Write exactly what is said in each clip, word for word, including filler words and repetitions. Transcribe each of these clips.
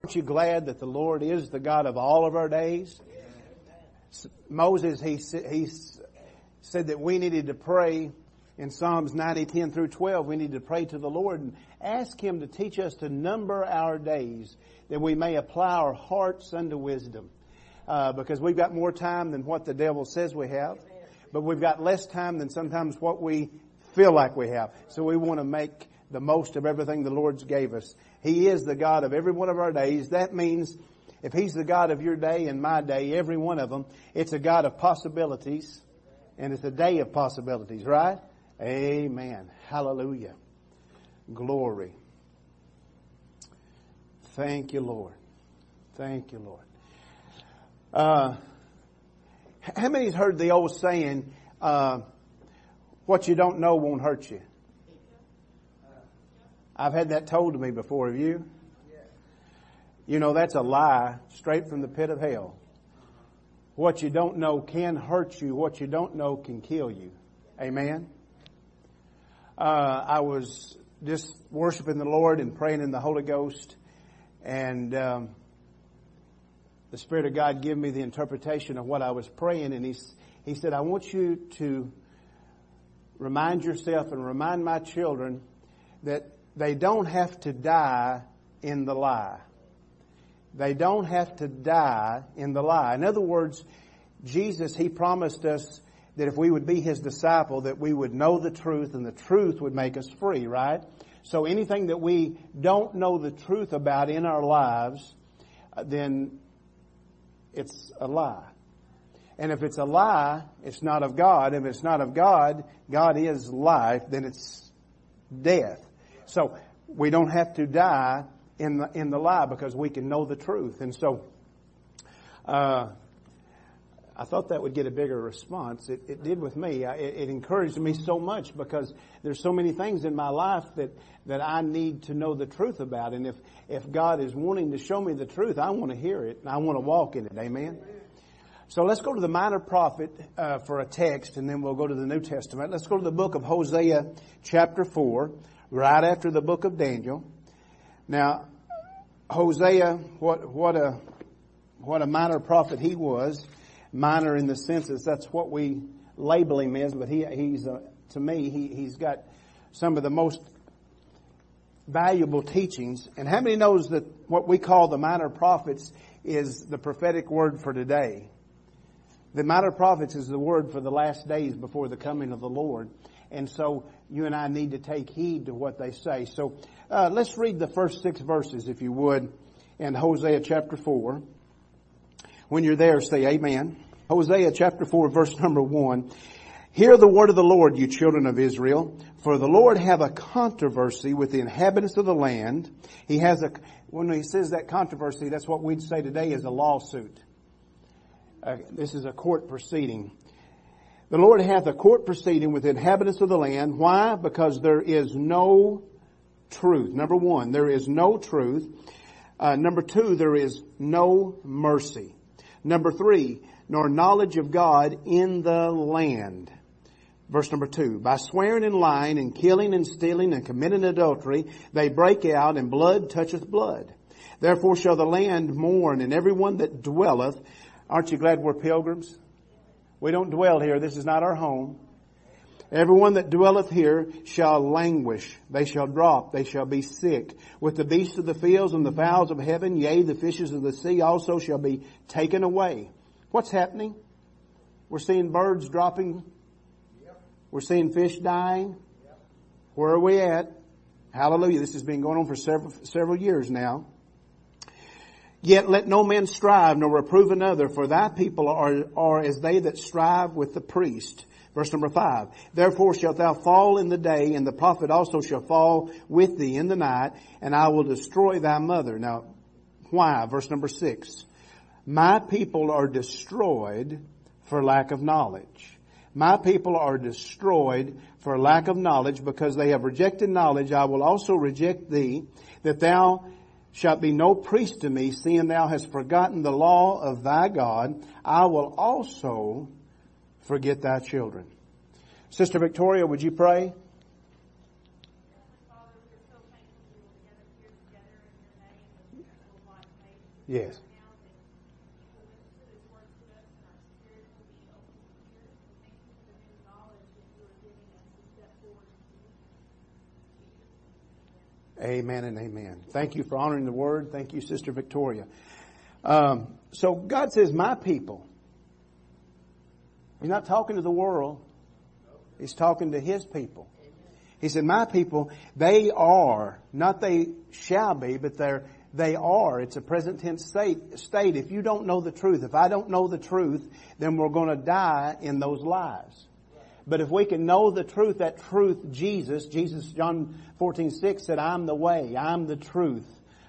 Aren't you glad that the Lord is the God of all of our days? Moses, he, he said that we needed to pray in Psalms ninety, ten through twelve. We need to pray to the Lord and ask Him to teach us to number our days, that we may apply our hearts unto wisdom. Uh, because we've got more time than what the devil says we have, but we've got less time than sometimes what we feel like we have. So we want to make the most of everything the Lord's gave us. He is the God of every one of our days. That means if He's the God of your day and my day, every one of them, it's a God of possibilities, and it's a day of possibilities, right? Amen. Hallelujah. Glory. Thank you, Lord. Thank you, Lord. Uh, how many's heard the old saying, uh, what you don't know won't hurt you? I've had that told to me before. Have you? You know, that's a lie straight from the pit of hell. What you don't know can hurt you. What you don't know can kill you. Amen. Uh, I was just worshiping the Lord and praying in the Holy Ghost, and um, the Spirit of God gave me the interpretation of what I was praying, and He He said, I want you to remind yourself and remind my children that they don't have to die in the lie. They don't have to die in the lie. In other words, Jesus, He promised us that if we would be His disciple, that we would know the truth and the truth would make us free, right? So anything that we don't know the truth about in our lives, then it's a lie. And if it's a lie, it's not of God. If it's not of God, God is life, then it's death. So we don't have to die in the in the lie because we can know the truth. And so uh I thought that would get a bigger response. It, it did with me. I, it, it encouraged me so much because there's so many things in my life that, that I need to know the truth about. And if, if God is wanting to show me the truth, I want to hear it and I want to walk in it. Amen. So let's go to the minor prophet uh, for a text, and then we'll go to the New Testament. Let's go to the book of Hosea chapter four, right after the book of Daniel. Now, Hosea, what, what a, what a minor prophet he was. Minor in the census, that's what we label him as, but he, he's, uh, to me, he, he's got some of the most valuable teachings. And how many knows that what we call the minor prophets is the prophetic word for today? The minor prophets is the word for the last days before the coming of the Lord. And so you and I need to take heed to what they say. So uh, let's read the first six verses, if you would, in Hosea chapter four. When you're there, say amen. Hosea chapter four, verse number one. Hear the word of the Lord, you children of Israel. For the Lord have a controversy with the inhabitants of the land. He has a, when he says that controversy, that's what we'd say today is a lawsuit. Uh, this is a court proceeding. The Lord hath a court proceeding with the inhabitants of the land. Why? Because there is no truth. Number one, there is no truth. Uh, number two, there is no mercy. Number three, nor knowledge of God in the land. Verse number two, by swearing and lying and killing and stealing and committing adultery, they break out and blood toucheth blood. Therefore shall the land mourn and everyone that dwelleth. Aren't you glad we're pilgrims? We don't dwell here. This is not our home. Everyone that dwelleth here shall languish. They shall drop. They shall be sick. With the beasts of the fields and the fowls of heaven, yea, the fishes of the sea also shall be taken away. What's happening? We're seeing birds dropping. We're seeing fish dying. Where are we at? Hallelujah. This has been going on for several, several years now. Yet let no man strive nor reprove another, for thy people are, are as they that strive with the priest. Verse number five, therefore shalt thou fall in the day, and the prophet also shall fall with thee in the night, and I will destroy thy mother. Now, why? Verse number six, my people are destroyed for lack of knowledge. My people are destroyed for lack of knowledge, because they have rejected knowledge. I will also reject thee, that thou shalt be no priest to me, seeing thou hast forgotten the law of thy God. I will also forget thy children. Sister Victoria, would you pray? Father, we're so thankful we will gather here together in your name as a people like Yes. Amen and amen. Thank you for honoring the word. Thank you, Sister Victoria. Um, so God says, my people. He's not talking to the world. He's talking to His people. He said, my people, they are, not they shall be, but they're, they are. It's a present tense state, state. If you don't know the truth, if I don't know the truth, then we're going to die in those lies. But if we can know the truth, that truth, Jesus, Jesus, John fourteen six said, I'm the way, I'm the truth,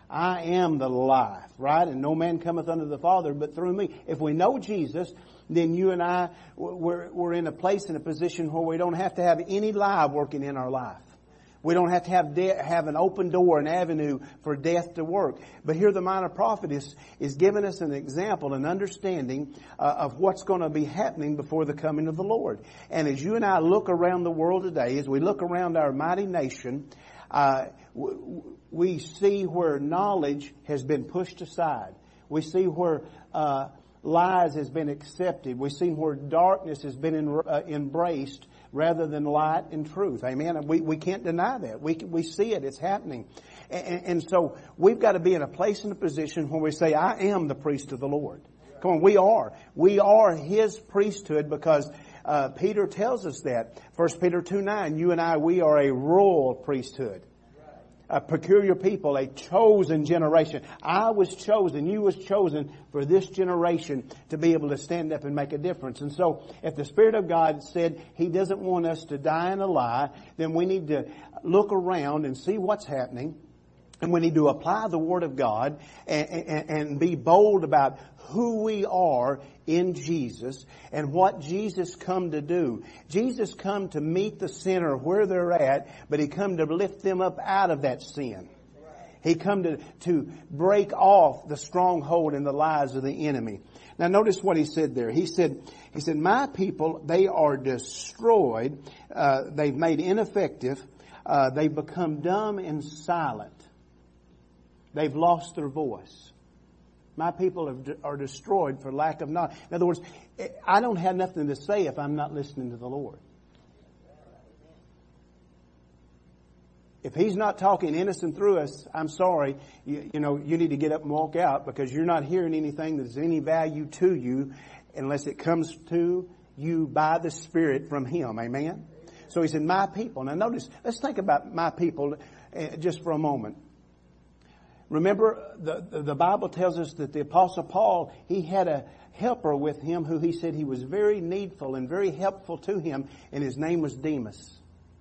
I am the life, right? And no man cometh unto the Father but through me. If we know Jesus, then you and I, we're, we're in a place, in a position where we don't have to have any lie working in our life. We don't have to have de- have an open door, an avenue for death to work. But here the minor prophet is, is giving us an example, an understanding uh, of what's going to be happening before the coming of the Lord. And as you and I look around the world today, as we look around our mighty nation, uh, w- we see where knowledge has been pushed aside. We see where uh, lies has been accepted. We see where darkness has been in, uh, embraced rather than light and truth. Amen. And we, we can't deny that. We we see it. It's happening. And, and so we've got to be in a place and a position where we say, I am the priest of the Lord. Come on, we are. We are His priesthood because uh, Peter tells us that. First Peter two nine, you and I, we are a royal priesthood. A peculiar people, a chosen generation. I was chosen, you was chosen for this generation to be able to stand up and make a difference. And so, if the Spirit of God said He doesn't want us to die in a lie, then we need to look around and see what's happening. And we need to apply the Word of God and, and, and be bold about who we are in Jesus and what Jesus come to do. Jesus come to meet the sinner where they're at, but He come to lift them up out of that sin. He come to, to break off the stronghold and the lies of the enemy. Now notice what He said there. He said, He said, my people, they are destroyed. Uh, they've made ineffective. Uh, they've become dumb and silent. They've lost their voice. My people have, are destroyed for lack of knowledge. In other words, I don't have nothing to say if I'm not listening to the Lord. If He's not talking innocent through us, I'm sorry, you, you know, you need to get up and walk out because you're not hearing anything that's any value to you unless it comes to you by the Spirit from Him. Amen? So He said, my people. Now notice, let's think about my people just for a moment. Remember, the, the, the Bible tells us that the Apostle Paul, he had a helper with him who he said he was very needful and very helpful to him, and his name was Demas.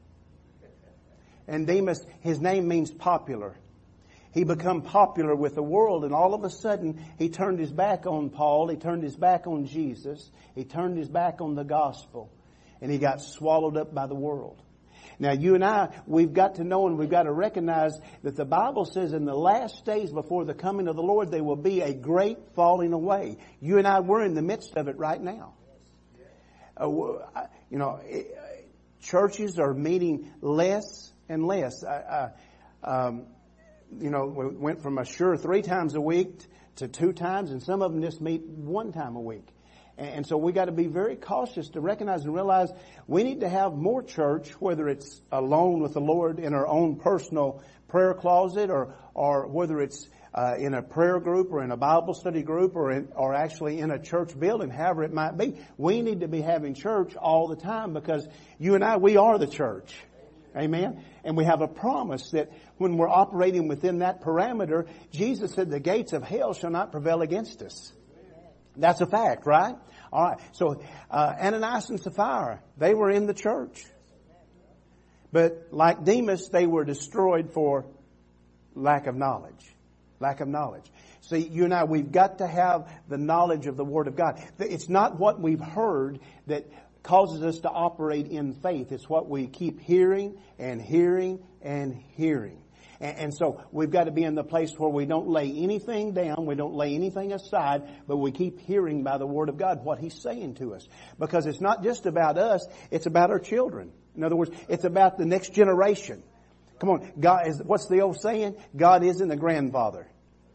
And Demas, his name means popular. He became popular with the world, and all of a sudden, he turned his back on Paul, he turned his back on Jesus, he turned his back on the gospel, and he got swallowed up by the world. Now, you and I, we've got to know and we've got to recognize that the Bible says in the last days before the coming of the Lord, there will be a great falling away. You and I, we're in the midst of it right now. Uh, you know, churches are meeting less and less. Uh, um, you know, we went from a sure three times a week to two times, and some of them just meet one time a week. And so we got to be very cautious to recognize and realize we need to have more church, whether it's alone with the Lord in our own personal prayer closet or, or whether it's uh, in a prayer group or in a Bible study group or in, or actually in a church building, however it might be. We need to be having church all the time because you and I, we are the church. Amen. And we have a promise that when we're operating within that parameter, Jesus said the gates of hell shall not prevail against us. That's a fact, right? All right. So uh, Ananias and Sapphira, they were in the church. But like Demas, they were destroyed for lack of knowledge. Lack of knowledge. See, you and I, we've got to have the knowledge of the Word of God. It's not what we've heard that causes us to operate in faith. It's what we keep hearing and hearing and hearing. And so we've got to be in the place where we don't lay anything down, we don't lay anything aside, but we keep hearing by the Word of God what He's saying to us. Because it's not just about us, it's about our children. In other words, it's about the next generation. Come on, God is, what's the old saying? God isn't a grandfather.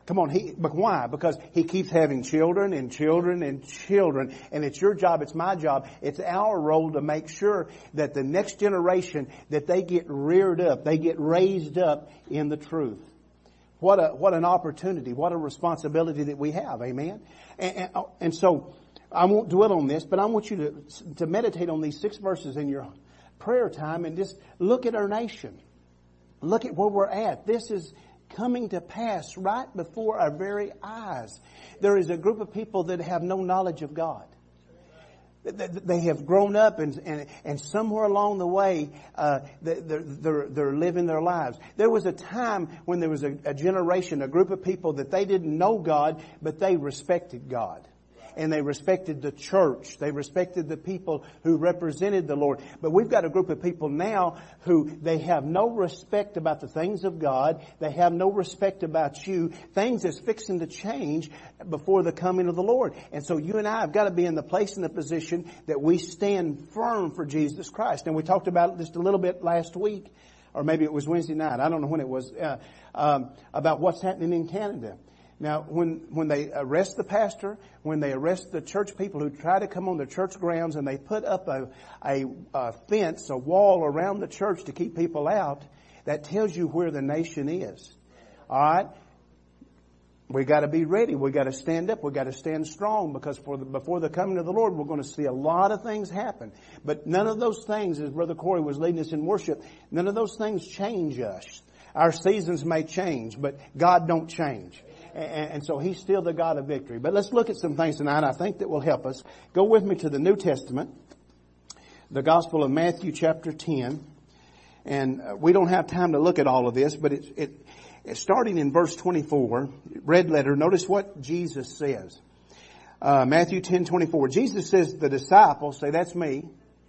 Come on, he, but why? Because he keeps having children and children and children. And it's your job, it's my job, it's our role to make sure that the next generation, that they get reared up, they get raised up in the truth. What a, what an opportunity, what a responsibility that we have, amen? And, and, and so, I won't dwell on this, but I want you to, to meditate on these six verses in your prayer time and just look at our nation. Look at where we're at. This is coming to pass right before our very eyes. There is a group of people that have no knowledge of God. They have grown up and, and, and somewhere along the way, uh, they're, they're, they're living their lives. There was a time when there was a, a generation, a group of people that they didn't know God, but they respected God. And they respected the church. They respected the people who represented the Lord. But we've got a group of people now who they have no respect about the things of God. They have no respect about you. Things that's fixing to change before the coming of the Lord. And so you and I have got to be in the place and the position that we stand firm for Jesus Christ. And we talked about it just a little bit last week, or maybe it was Wednesday night. I don't know when it was, uh, um, about what's happening in Canada. Now, when, when they arrest the pastor, when they arrest the church people who try to come on the church grounds and they put up a, a, a fence, a wall around the church to keep people out, that tells you where the nation is. Alright? We gotta be ready. We gotta stand up. We gotta stand strong because for the, before the coming of the Lord, we're going to see a lot of things happen. But none of those things, as Brother Corey was leading us in worship, none of those things change us. Our seasons may change, but God don't change. And so He's still the God of victory. But let's look at some things tonight I think that will help us. Go with me to the New Testament, the Gospel of Matthew chapter ten. And we don't have time to look at all of this, but it, it, it starting in verse twenty-four, red letter, notice what Jesus says. Uh, Matthew ten twenty-four. Jesus says the disciple, say that's me,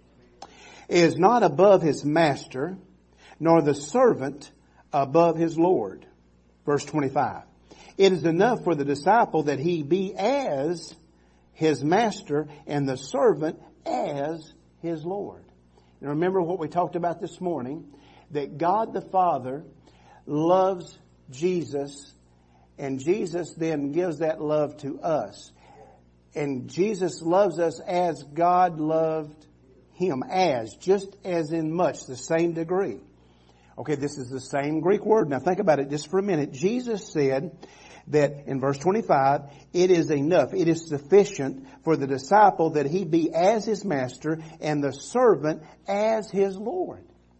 is not above his master, nor the servant above his Lord. Verse twenty-five. It is enough for the disciple that he be as his master and the servant as his Lord. And remember what we talked about this morning, that God the Father loves Jesus, and Jesus then gives that love to us. And Jesus loves us as God loved Him, as, just as in much, the same degree. Okay, this is the same Greek word. Now think about it just for a minute. Jesus said that in verse twenty-five, it is enough, it is sufficient for the disciple that he be as his master and the servant as his Lord.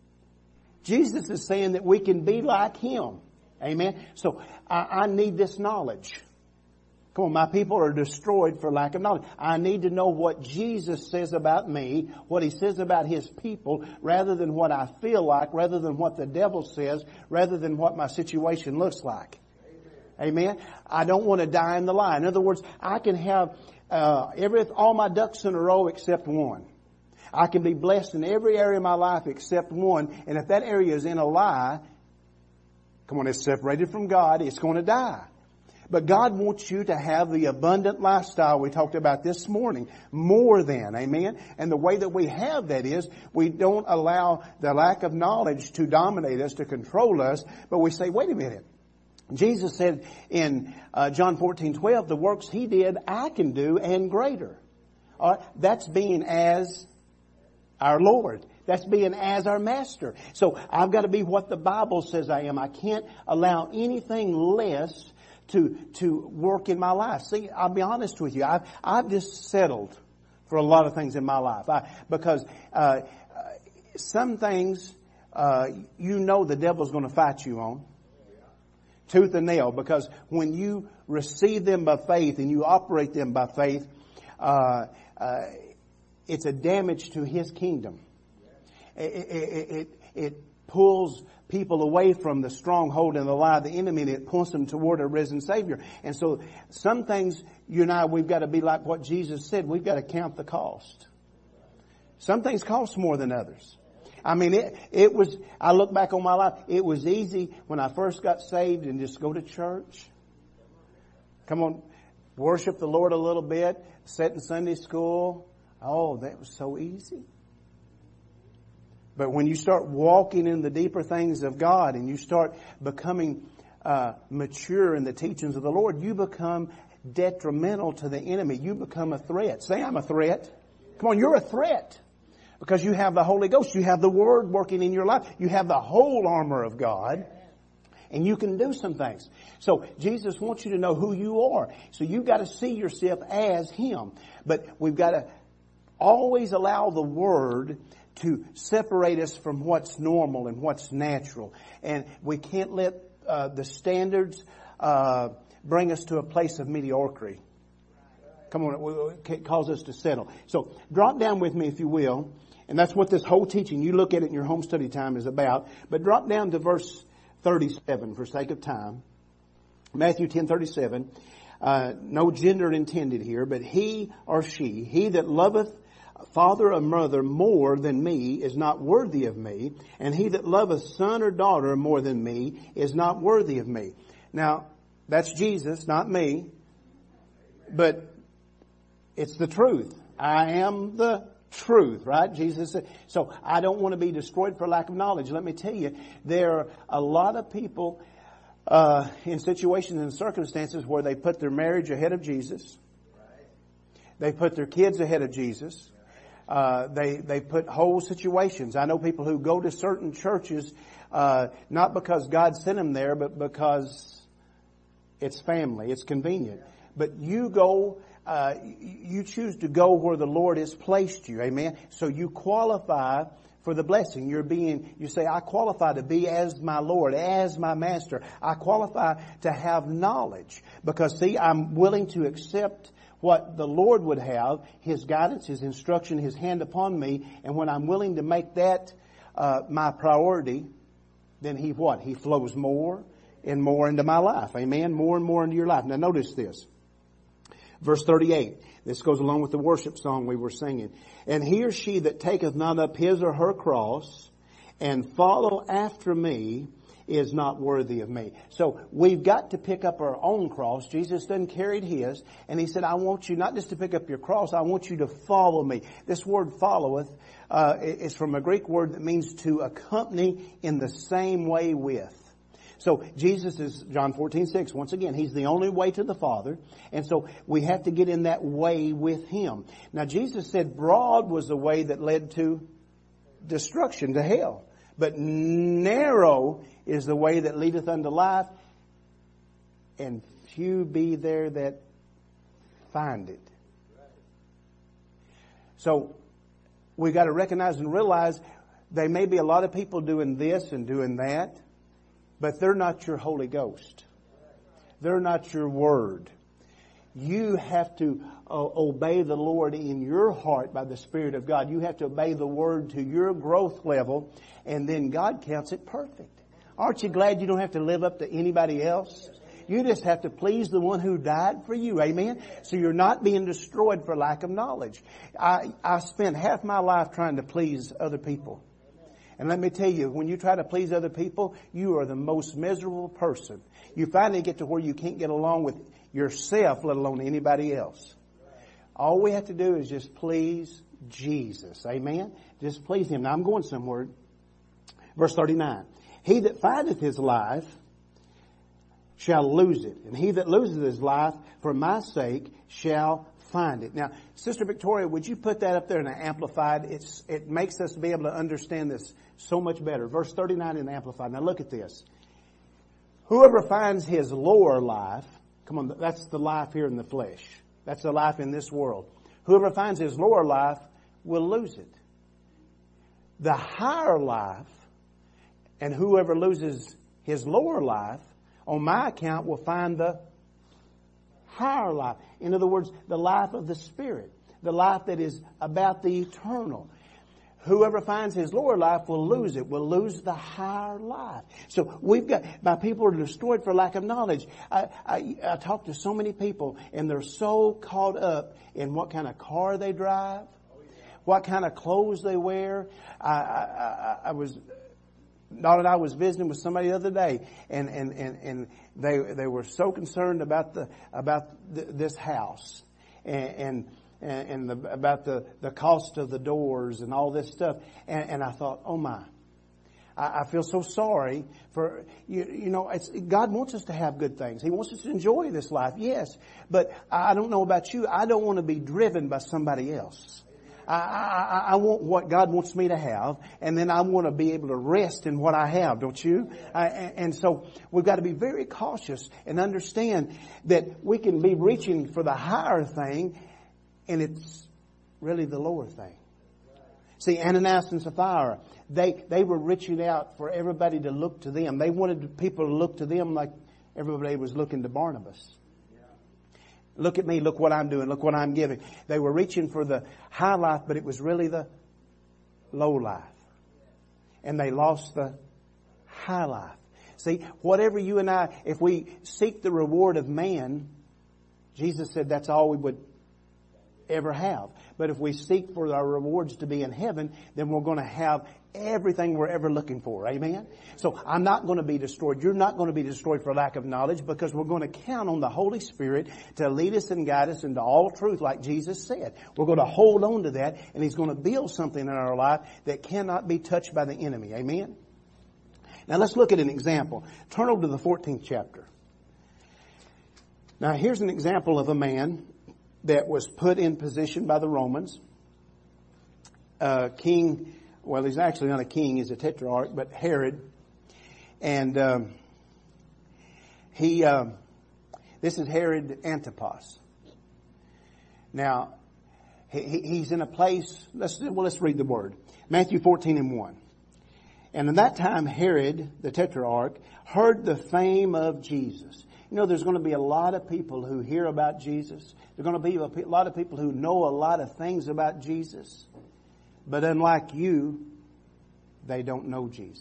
Jesus is saying that we can be like Him. Amen. So I, I need this knowledge. Come on, my people are destroyed for lack of knowledge. I need to know what Jesus says about me, what He says about His people, rather than what I feel like, rather than what the devil says, rather than what my situation looks like. Amen. I don't want to die in the lie. In other words, I can have uh, every all my ducks in a row except one. I can be blessed in every area of my life except one. And if that area is in a lie, come on, it's separated from God, it's going to die. But God wants you to have the abundant lifestyle we talked about this morning. More than, amen? And the way that we have that is we don't allow the lack of knowledge to dominate us, to control us, but we say, wait a minute. Jesus said in uh, John fourteen twelve, the works He did, I can do and greater. All right? That's being as our Lord. That's being as our Master. So I've got to be what the Bible says I am. I can't allow anything less to to work in my life. See, I'll be honest with you. I've I've just settled for a lot of things in my life. I, because uh, some things uh, you know the devil's going to fight you on. Tooth and nail, because when you receive them by faith and you operate them by faith, uh, uh, it's a damage to His kingdom. It, it, it, it pulls people away from the stronghold and the lie of the enemy, and it pulls them toward a risen Savior. And so some things, you and I, we've got to be like what Jesus said. We've got to count the cost. Some things cost more than others. I mean, it, it was, I look back on my life, it was easy when I first got saved and just go to church. Come on, worship the Lord a little bit, sit in Sunday school. Oh, that was so easy. But when you start walking in the deeper things of God and you start becoming uh, mature in the teachings of the Lord, you become detrimental to the enemy. You become a threat. Say, I'm a threat. Come on, you're a threat. Because you have the Holy Ghost. You have the Word working in your life. You have the whole armor of God. And you can do some things. So Jesus wants you to know who you are. So you've got to see yourself as Him. But we've got to always allow the Word to separate us from what's normal and what's natural. And we can't let uh, the standards uh, bring us to a place of mediocrity. Come on, it can't cause us to settle. So drop down with me if you will. And that's what this whole teaching, you look at it in your home study time, is about. But drop down to verse thirty-seven for sake of time. Matthew ten thirty-seven. Uh, no gender intended here, but he or she, he that loveth father or mother more than me is not worthy of me, and he that loveth son or daughter more than me is not worthy of me. Now, that's Jesus, not me, but it's the truth. I am the truth, right? Jesus said. So I don't want to be destroyed for lack of knowledge. Let me tell you, there are a lot of people uh, in situations and circumstances where they put their marriage ahead of Jesus. They put their kids ahead of Jesus. Uh, they they put whole situations. I know people who go to certain churches uh, not because God sent them there, but because it's family, it's convenient. But you go. Uh, you choose to go where the Lord has placed you. Amen. So you qualify for the blessing. You're being, you say, I qualify to be as my Lord, as my Master. I qualify to have knowledge because see, I'm willing to accept what the Lord would have, His guidance, His instruction, His hand upon me. And when I'm willing to make that, uh, my priority, then He what? He flows more and more into my life. Amen. More and more into your life. Now notice this. Verse thirty-eight. This goes along with the worship song we were singing. And he or she that taketh not up his or her cross and follow after me is not worthy of me. So we've got to pick up our own cross. Jesus done carried His. And He said, I want you not just to pick up your cross, I want you to follow me. This word followeth uh, is from a Greek word that means to accompany in the same way with. So Jesus is, John fourteen six, once again, He's the only way to the Father. And so we have to get in that way with Him. Now Jesus said broad was the way that led to destruction, to hell. But narrow is the way that leadeth unto life. And few be there that find it. So we got to recognize and realize there may be a lot of people doing this and doing that. But they're not your Holy Ghost. They're not your Word. You have to uh, obey the Lord in your heart by the Spirit of God. You have to obey the Word to your growth level, and then God counts it perfect. Aren't you glad you don't have to live up to anybody else? You just have to please the one who died for you. Amen? So you're not being destroyed for lack of knowledge. I, I spent half my life trying to please other people. And let me tell you, when you try to please other people, you are the most miserable person. You finally get to where you can't get along with yourself, let alone anybody else. All we have to do is just please Jesus. Amen? Just please Him. Now I'm going somewhere. Verse thirty-nine. He that findeth his life shall lose it. And he that loses his life for my sake shall find it. Now, Sister Victoria, would you put that up there in the Amplified? It's, it makes us be able to understand this so much better. Verse thirty-nine in the Amplified. Now look at this. Whoever finds his lower life, come on, that's the life here in the flesh. That's the life in this world. Whoever finds his lower life will lose it. The higher life, and whoever loses his lower life, on my account, will find the higher life. In other words, the life of the Spirit. The life that is about the eternal. Whoever finds his lower life will lose it, will lose the higher life. So we've got, my people are destroyed for lack of knowledge. I, I, I talk to so many people and they're so caught up in what kind of car they drive, what kind of clothes they wear. I, I, I, I was, Donna and I was visiting with somebody the other day, and, and, and, and they, they were so concerned about the, about th- this house and, and, and the, about the, the cost of the doors and all this stuff. And, and I thought, oh my, I, I feel so sorry for, you, you know, it's, God wants us to have good things. He wants us to enjoy this life, yes. But I don't know about you. I don't want to be driven by somebody else. I, I, I want what God wants me to have, and then I want to be able to rest in what I have, don't you? I, and so we've got to be very cautious and understand that we can be reaching for the higher thing, and it's really the lower thing. See, Ananias and Sapphira, they, they were reaching out for everybody to look to them. They wanted people to look to them like everybody was looking to Barnabas. Look at me, look what I'm doing, look what I'm giving. They were reaching for the high life, but it was really the low life. And they lost the high life. See, whatever you and I, if we seek the reward of man, Jesus said that's all we would ever have. But if we seek for our rewards to be in heaven, then we're going to have everything we're ever looking for. Amen? So I'm not going to be destroyed. You're not going to be destroyed for lack of knowledge, because we're going to count on the Holy Spirit to lead us and guide us into all truth like Jesus said. We're going to hold on to that, and He's going to build something in our life that cannot be touched by the enemy. Amen? Now let's look at an example. Turn over to the fourteenth chapter. Now here's an example of a man that was put in position by the Romans. Uh, king, well, he's actually not a king, he's a tetrarch, but Herod. And um, he, uh, this is Herod Antipas. Now, he, he's in a place, let's, well, let's read the word. Matthew fourteen and one. And in that time, Herod, the tetrarch, heard the fame of Jesus. You know, there's going to be a lot of people who hear about Jesus. There's going to be a lot of people who know a lot of things about Jesus. But unlike you, they don't know Jesus.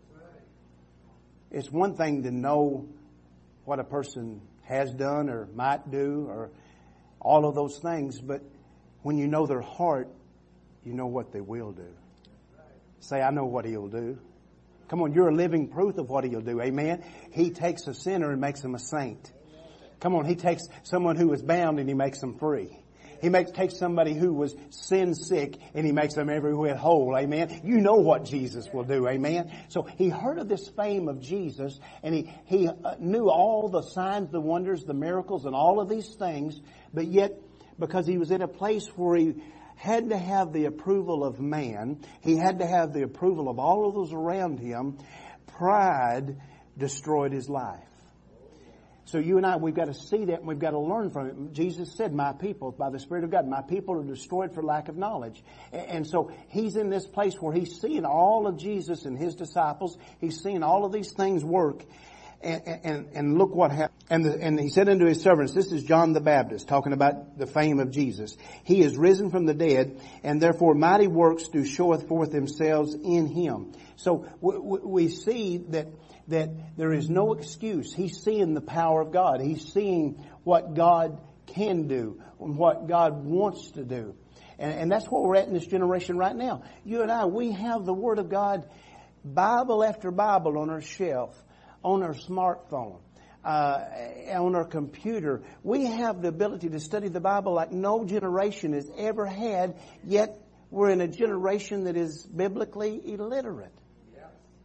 It's one thing to know what a person has done or might do or all of those things. But when you know their heart, you know what they will do. Say, I know what He'll do. Come on, you're a living proof of what He'll do. Amen. He takes a sinner and makes him a saint. Come on, He takes someone who is bound and He makes them free. He makes, takes somebody who was sin sick and He makes them every whit whole. Amen. You know what Jesus will do. Amen. So he heard of this fame of Jesus, and he, he uh, knew all the signs, the wonders, the miracles, and all of these things. But yet, because he was in a place where he had to have the approval of man, he had to have the approval of all of those around him, pride destroyed his life. So you and I, we've got to see that, and we've got to learn from it. Jesus said, my people, by the Spirit of God, my people are destroyed for lack of knowledge. And so he's in this place where he's seeing all of Jesus and His disciples. He's seeing all of these things work. And, and, and look what happened. And, the, and he said unto his servants, this is John the Baptist talking about the fame of Jesus. He is risen from the dead, and therefore mighty works do showeth forth themselves in Him. So we, we see that, that there is no excuse. He's seeing the power of God. He's seeing what God can do and what God wants to do. And, and that's what we're at in this generation right now. You and I, we have the Word of God, Bible after Bible on our shelf, on our smartphone, uh, on our computer. We have the ability to study the Bible like no generation has ever had, yet we're in a generation that is biblically illiterate. Yeah.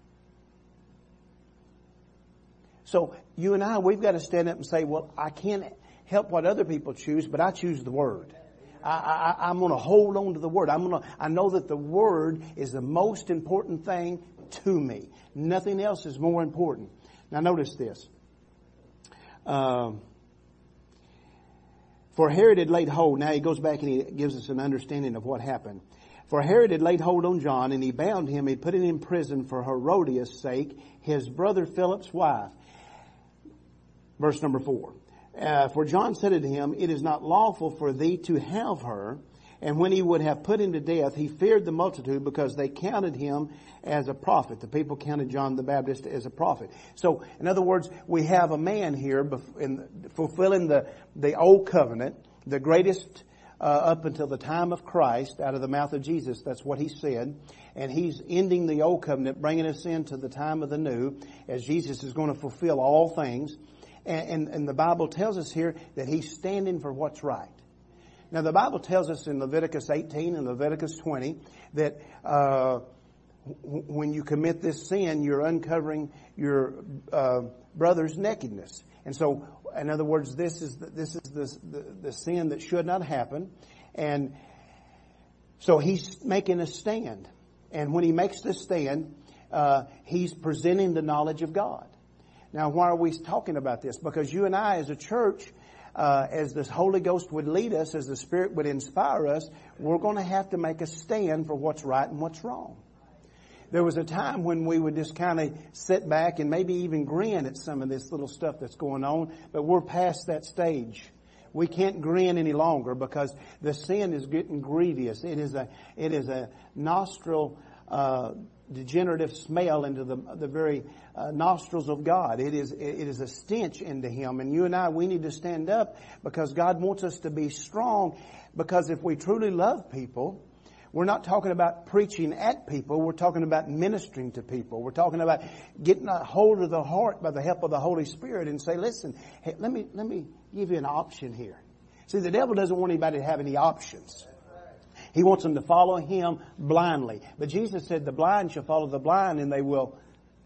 So you and I, we've got to stand up and say, well, I can't help what other people choose, but I choose the Word. I, I, I'm going to hold on to the Word. I'm going to, I know that the Word is the most important thing to me. Nothing else is more important. Now notice this. Um, For Herod had laid hold. Now he goes back and he gives us an understanding of what happened. For Herod had laid hold on John, and he bound him. He put him in prison for Herodias' sake, his brother Philip's wife. Verse number four. Uh, for John said unto him, it is not lawful for thee to have her. And when he would have put him to death, he feared the multitude, because they counted him as a prophet. The people counted John the Baptist as a prophet. So, in other words, we have a man here in fulfilling the, the old covenant, the greatest uh, up until the time of Christ, out of the mouth of Jesus. That's what he said. And he's ending the old covenant, bringing us into the time of the new, as Jesus is going to fulfill all things. And, and, and the Bible tells us here that he's standing for what's right. Now, the Bible tells us in Leviticus eighteen and Leviticus twenty that uh when you commit this sin, you're uncovering your uh, brother's nakedness. And so, in other words, this is the, this is the, the the sin that should not happen. And so he's making a stand. And when he makes this stand, uh, he's presenting the knowledge of God. Now, why are we talking about this? Because you and I, as a church, uh, as the Holy Ghost would lead us, as the Spirit would inspire us, we're going to have to make a stand for what's right and what's wrong. There was a time when we would just kind of sit back and maybe even grin at some of this little stuff that's going on, but we're past that stage. We can't grin any longer because the sin is getting grievous. It is a, it is a nostril, uh, degenerative smell into the, the very uh, nostrils of God. It is, it is a stench into Him. And you and I, we need to stand up because God wants us to be strong, because if we truly love people, we're not talking about preaching at people. We're talking about ministering to people. We're talking about getting a hold of the heart by the help of the Holy Spirit and say, listen, hey, let me, let me give you an option here. See, the devil doesn't want anybody to have any options. He wants them to follow him blindly. But Jesus said the blind shall follow the blind and they will.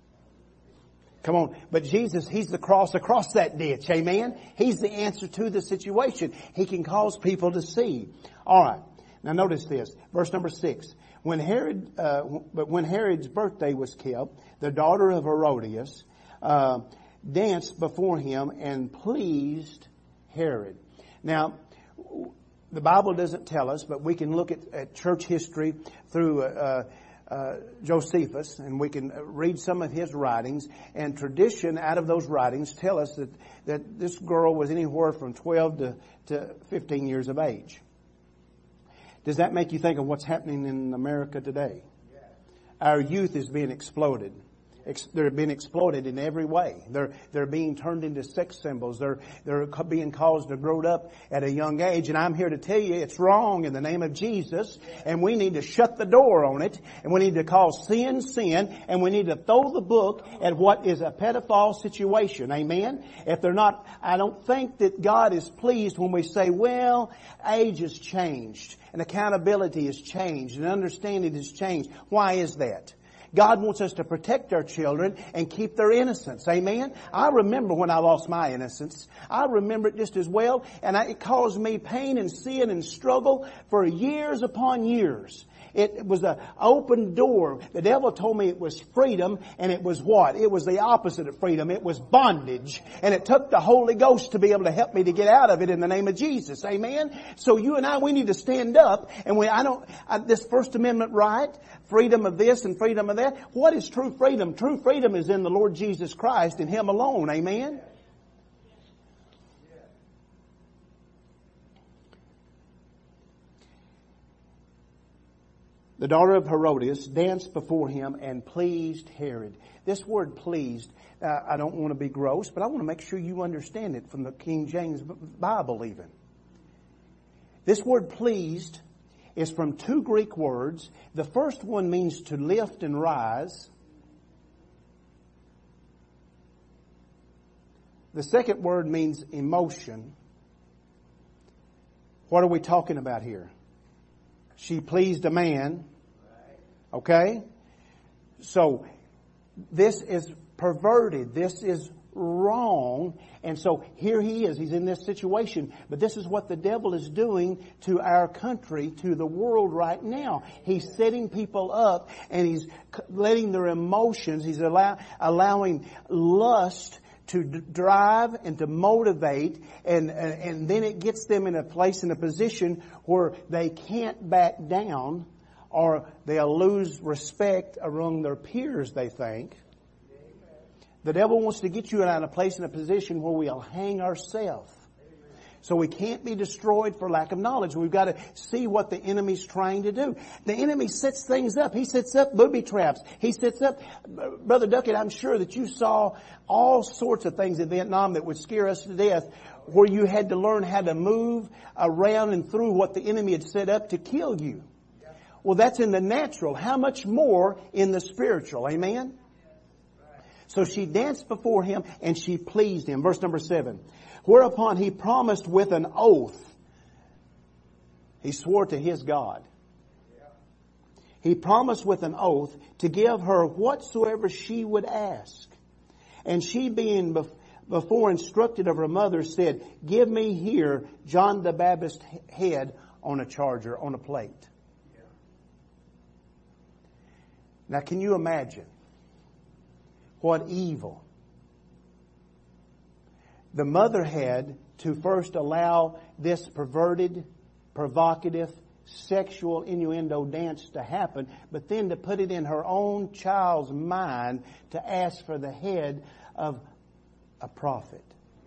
Come on. But Jesus, He's the cross across that ditch. Amen. He's the answer to the situation. He can cause people to see. All right. Now notice this, verse number six. When Herod, uh, but when Herod's birthday was kept, the daughter of Herodias uh, danced before him and pleased Herod. Now, the Bible doesn't tell us, but we can look at, at church history through uh, uh, Josephus, and we can read some of his writings. And tradition out of those writings tell us that that this girl was anywhere from twelve to, to fifteen years of age. Does that make you think of what's happening in America today? Yeah. Our youth is being exploded. Ex- they're being exploited in every way. They're they're being turned into sex symbols. They're they're being caused to grow up at a young age. And I'm here to tell you it's wrong in the name of Jesus. And we need to shut the door on it. And we need to call sin sin. And we need to throw the book at what is a pedophile situation. Amen. If they're not, I don't think that God is pleased when we say, well, age has changed and accountability has changed and understanding has changed. Why is that? God wants us to protect our children and keep their innocence. Amen? I remember when I lost my innocence. I remember it just as well. And I, it caused me pain and sin and struggle for years upon years. It was an open door. The devil told me it was freedom, and it was what? It was the opposite of freedom. It was bondage. And it took the Holy Ghost to be able to help me to get out of it in the name of Jesus. Amen? So you and I, we need to stand up. And we, I don't, I, this First Amendment right, freedom of this and freedom of that. What is true freedom? True freedom is in the Lord Jesus Christ and Him alone. Amen? The daughter of Herodias danced before him and pleased Herod. This word pleased, uh, I don't want to be gross, but I want to make sure you understand it from the King James Bible even. This word pleased is from two Greek words. The first one means to lift and rise. The second word means emotion. What are we talking about here? She pleased a man. Okay? So, this is perverted. This is wrong. And so, here he is. He's in this situation. But this is what the devil is doing to our country, to the world right now. He's setting people up and he's letting their emotions, he's allow, allowing lust to drive and to motivate, and, and and then it gets them in a place, in a position where they can't back down, or they'll lose respect among their peers, they think. The devil wants to get you in a place, in a position where we'll hang ourselves. So we can't be destroyed for lack of knowledge. We've got to see what the enemy's trying to do. The enemy sets things up. He sets up booby traps. He sets up, Brother Duckett, I'm sure that you saw all sorts of things in Vietnam that would scare us to death, where you had to learn how to move around and through what the enemy had set up to kill you. Well, that's in the natural. How much more in the spiritual? Amen? So she danced before him and she pleased him. Verse number seven. Whereupon he promised with an oath. He swore to his God. He promised with an oath to give her whatsoever she would ask. And she, being before instructed of her mother, said, give me here John the Baptist's head on a charger, on a plate. Yeah. Now can you imagine what evil the mother had to first allow this perverted, provocative, sexual innuendo dance to happen, but then to put it in her own child's mind to ask for the head of a prophet.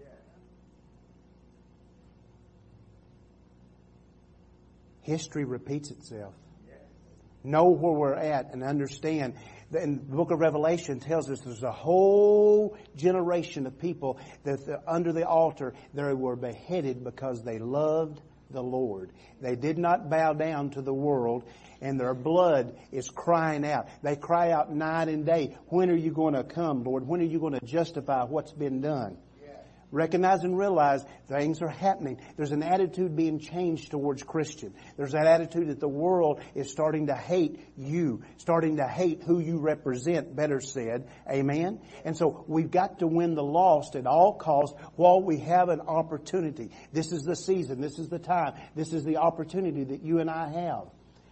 History repeats itself. Know where we're at and understand. And the book of Revelation tells us there's a whole generation of people that under the altar they were beheaded because they loved the Lord. They did not bow down to the world, and their blood is crying out. They cry out night and day, when are you going to come, Lord? When are you going to justify what's been done? Recognize and realize things are happening. There's an attitude being changed towards Christian. There's that attitude that the world is starting to hate you, starting to hate who you represent, better said. Amen? And so we've got to win the lost at all costs while we have an opportunity. This is the season. This is the time. This is the opportunity that you and I have.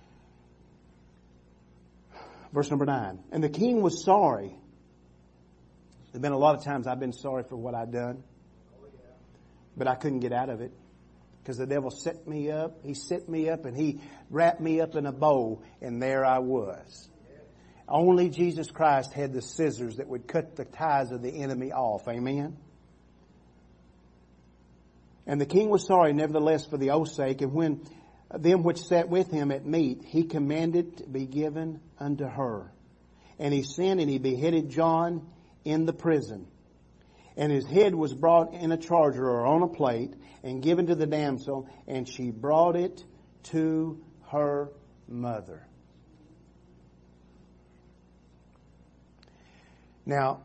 Verse number nine. And the king was sorry. There's been a lot of times I've been sorry for what I've done. But I couldn't get out of it because the devil set me up. He set me up and he wrapped me up in a bow, and there I was. Only Jesus Christ had the scissors that would cut the ties of the enemy off. Amen? And the king was sorry, nevertheless, for the oath's sake. And when them which sat with him at meat, he commanded to be given unto her. And he sent and he beheaded John in the prison. And his head was brought in a charger or on a plate and given to the damsel, and she brought it to her mother. Now,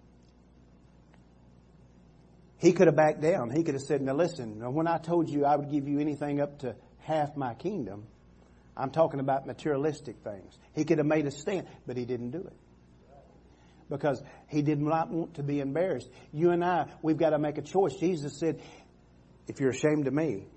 he could have backed down. He could have said, now listen, when I told you I would give you anything up to half my kingdom, I'm talking about materialistic things. He could have made a stand, but he didn't do it. Because he did not want to be embarrassed. You and I, we've got to make a choice. Jesus said, if you're ashamed of me.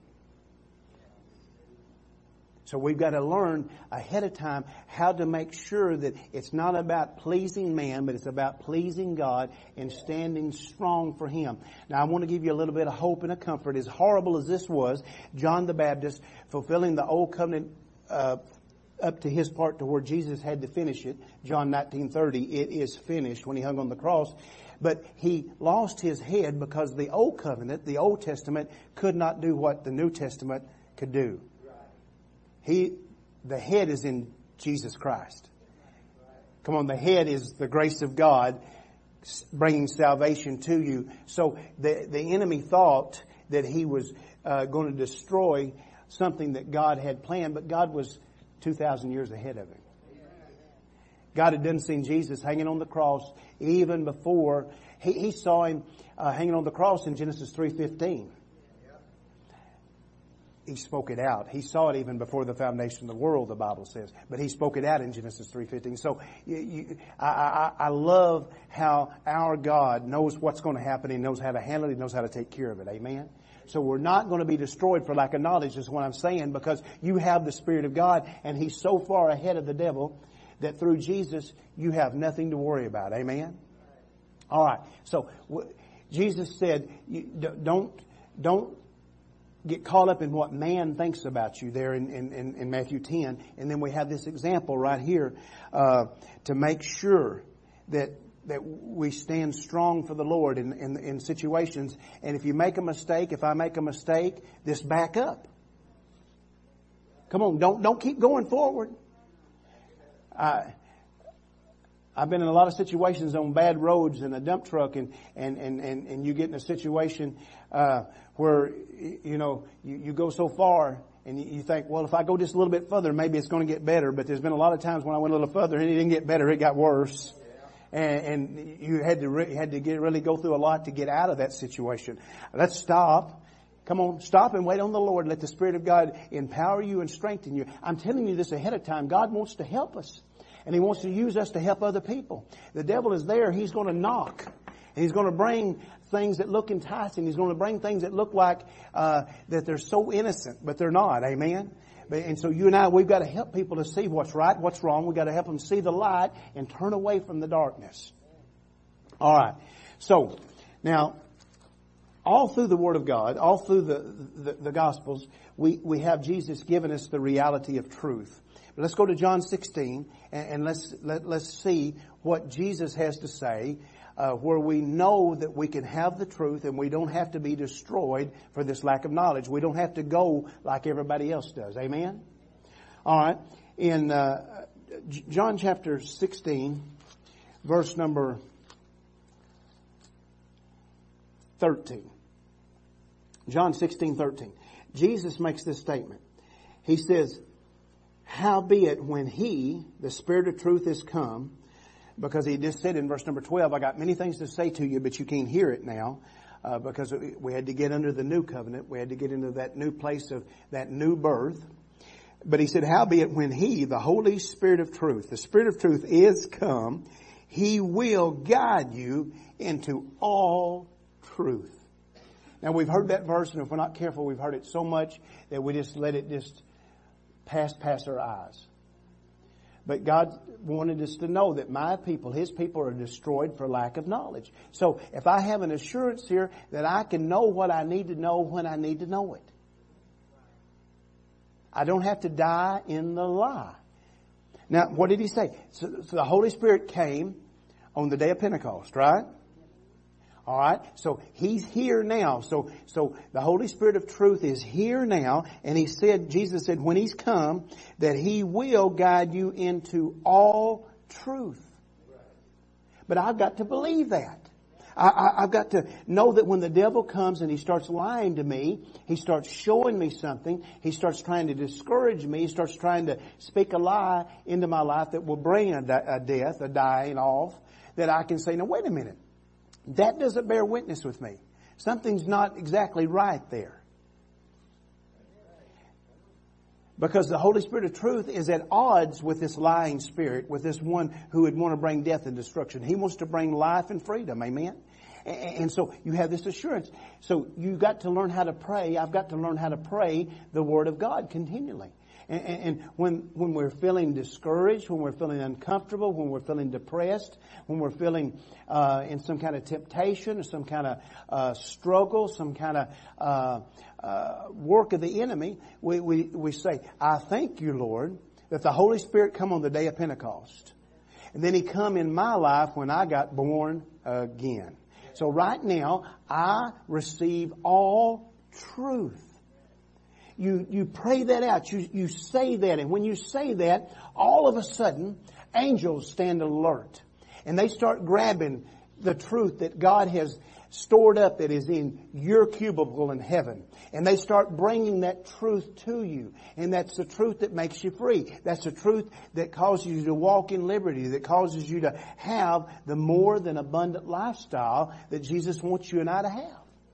So we've got to learn ahead of time how to make sure that it's not about pleasing man, but it's about pleasing God and standing strong for Him. Now I want to give you a little bit of hope and a comfort. As horrible as this was, John the Baptist fulfilling the old covenant uh up to his part to where Jesus had to finish it. John nineteen thirty, it is finished when he hung on the cross. But he lost his head because the old covenant, the Old Testament, could not do what the New Testament could do. He, the head is in Jesus Christ. Come on, the head is the grace of God bringing salvation to you. So the, the enemy thought that he was uh, going to destroy something that God had planned, but God was two thousand years ahead of him. God had done seen Jesus hanging on the cross even before. He, he saw him uh, hanging on the cross in Genesis three fifteen. He spoke it out. He saw it even before the foundation of the world, the Bible says. But he spoke it out in Genesis three fifteen. So you, you, I, I, I love how our God knows what's going to happen. He knows how to handle it. He knows how to take care of it. Amen? So we're not going to be destroyed for lack of knowledge, is what I'm saying, because you have the Spirit of God, and He's so far ahead of the devil that through Jesus you have nothing to worry about. Amen? All right. So w- Jesus said, you, d- don't don't get caught up in what man thinks about you there in, in, in Matthew ten. And then we have this example right here uh, to make sure that that we stand strong for the Lord in, in, in situations. And if you make a mistake, if I make a mistake, just back up. Come on, don't don't keep going forward. I, I've been in a lot of situations on bad roads in a dump truck, and and and and, and you get in a situation uh, where you know you, you go so far. And you think, well, if I go just a little bit further, maybe it's going to get better. But there's been a lot of times when I went a little further and it didn't get better, it got worse. And, and you had to re- had to get, really go through a lot to get out of that situation. Let's stop. Come on, stop and wait on the Lord. Let the Spirit of God empower you and strengthen you. I'm telling you this ahead of time. God wants to help us. And He wants to use us to help other people. The devil is there. He's going to knock. And he's going to bring things that look enticing. He's going to bring things that look like uh that they're so innocent, but they're not. Amen? And so you and I, we've got to help people to see what's right, what's wrong. We've got to help them see the light and turn away from the darkness. All right. So, now, all through the Word of God, all through the, the, the Gospels, we, we have Jesus giving us the reality of truth. But let's go to John sixteen and, and let's, let, let's see what Jesus has to say, uh, where we know that we can have the truth and we don't have to be destroyed for this lack of knowledge. We don't have to go like everybody else does. Amen? All right. In uh, John chapter sixteen, verse number thirteen. John sixteen, thirteen. Jesus makes this statement. He says, howbeit when He, the Spirit of truth, is come, because He just said in verse number twelve, I got many things to say to you, but you can't hear it now, uh, because we had to get under the new covenant. We had to get into that new place of that new birth. But He said, howbeit when He, the Holy Spirit of truth, the Spirit of truth is come, He will guide you into all truth. Now we've heard that verse, and if we're not careful, we've heard it so much that we just let it just pass past our eyes. But God wanted us to know that my people, His people, are destroyed for lack of knowledge. So if I have an assurance here that I can know what I need to know when I need to know it. I don't have to die in the lie. Now, what did He say? So, so the Holy Spirit came on the day of Pentecost, right? All right. So He's here now. So, so the Holy Spirit of truth is here now. And He said, Jesus said, when He's come, that He will guide you into all truth. But I've got to believe that. I, I, I've got to know that when the devil comes and he starts lying to me, he starts showing me something, he starts trying to discourage me, he starts trying to speak a lie into my life that will bring a, a death, a dying off, that I can say, now wait a minute. That doesn't bear witness with me. Something's not exactly right there. Because the Holy Spirit of truth is at odds with this lying spirit, with this one who would want to bring death and destruction. He wants to bring life and freedom. Amen? And so you have this assurance. So you've got to learn how to pray. I've got to learn how to pray the Word of God continually. And, and when, when we're feeling discouraged, when we're feeling uncomfortable, when we're feeling depressed, when we're feeling uh, in some kind of temptation or some kind of uh, struggle, some kind of uh, uh, work of the enemy, we, we, we say, I thank you, Lord, that the Holy Spirit come on the day of Pentecost. And then He come in my life when I got born again. So right now, I receive all truth. You, you pray that out. You, you say that. And when you say that, all of a sudden, angels stand alert. And they start grabbing the truth that God has stored up that is in your cubicle in heaven. And they start bringing that truth to you. And that's the truth that makes you free. That's the truth that causes you to walk in liberty, that causes you to have the more than abundant lifestyle that Jesus wants you and I to have.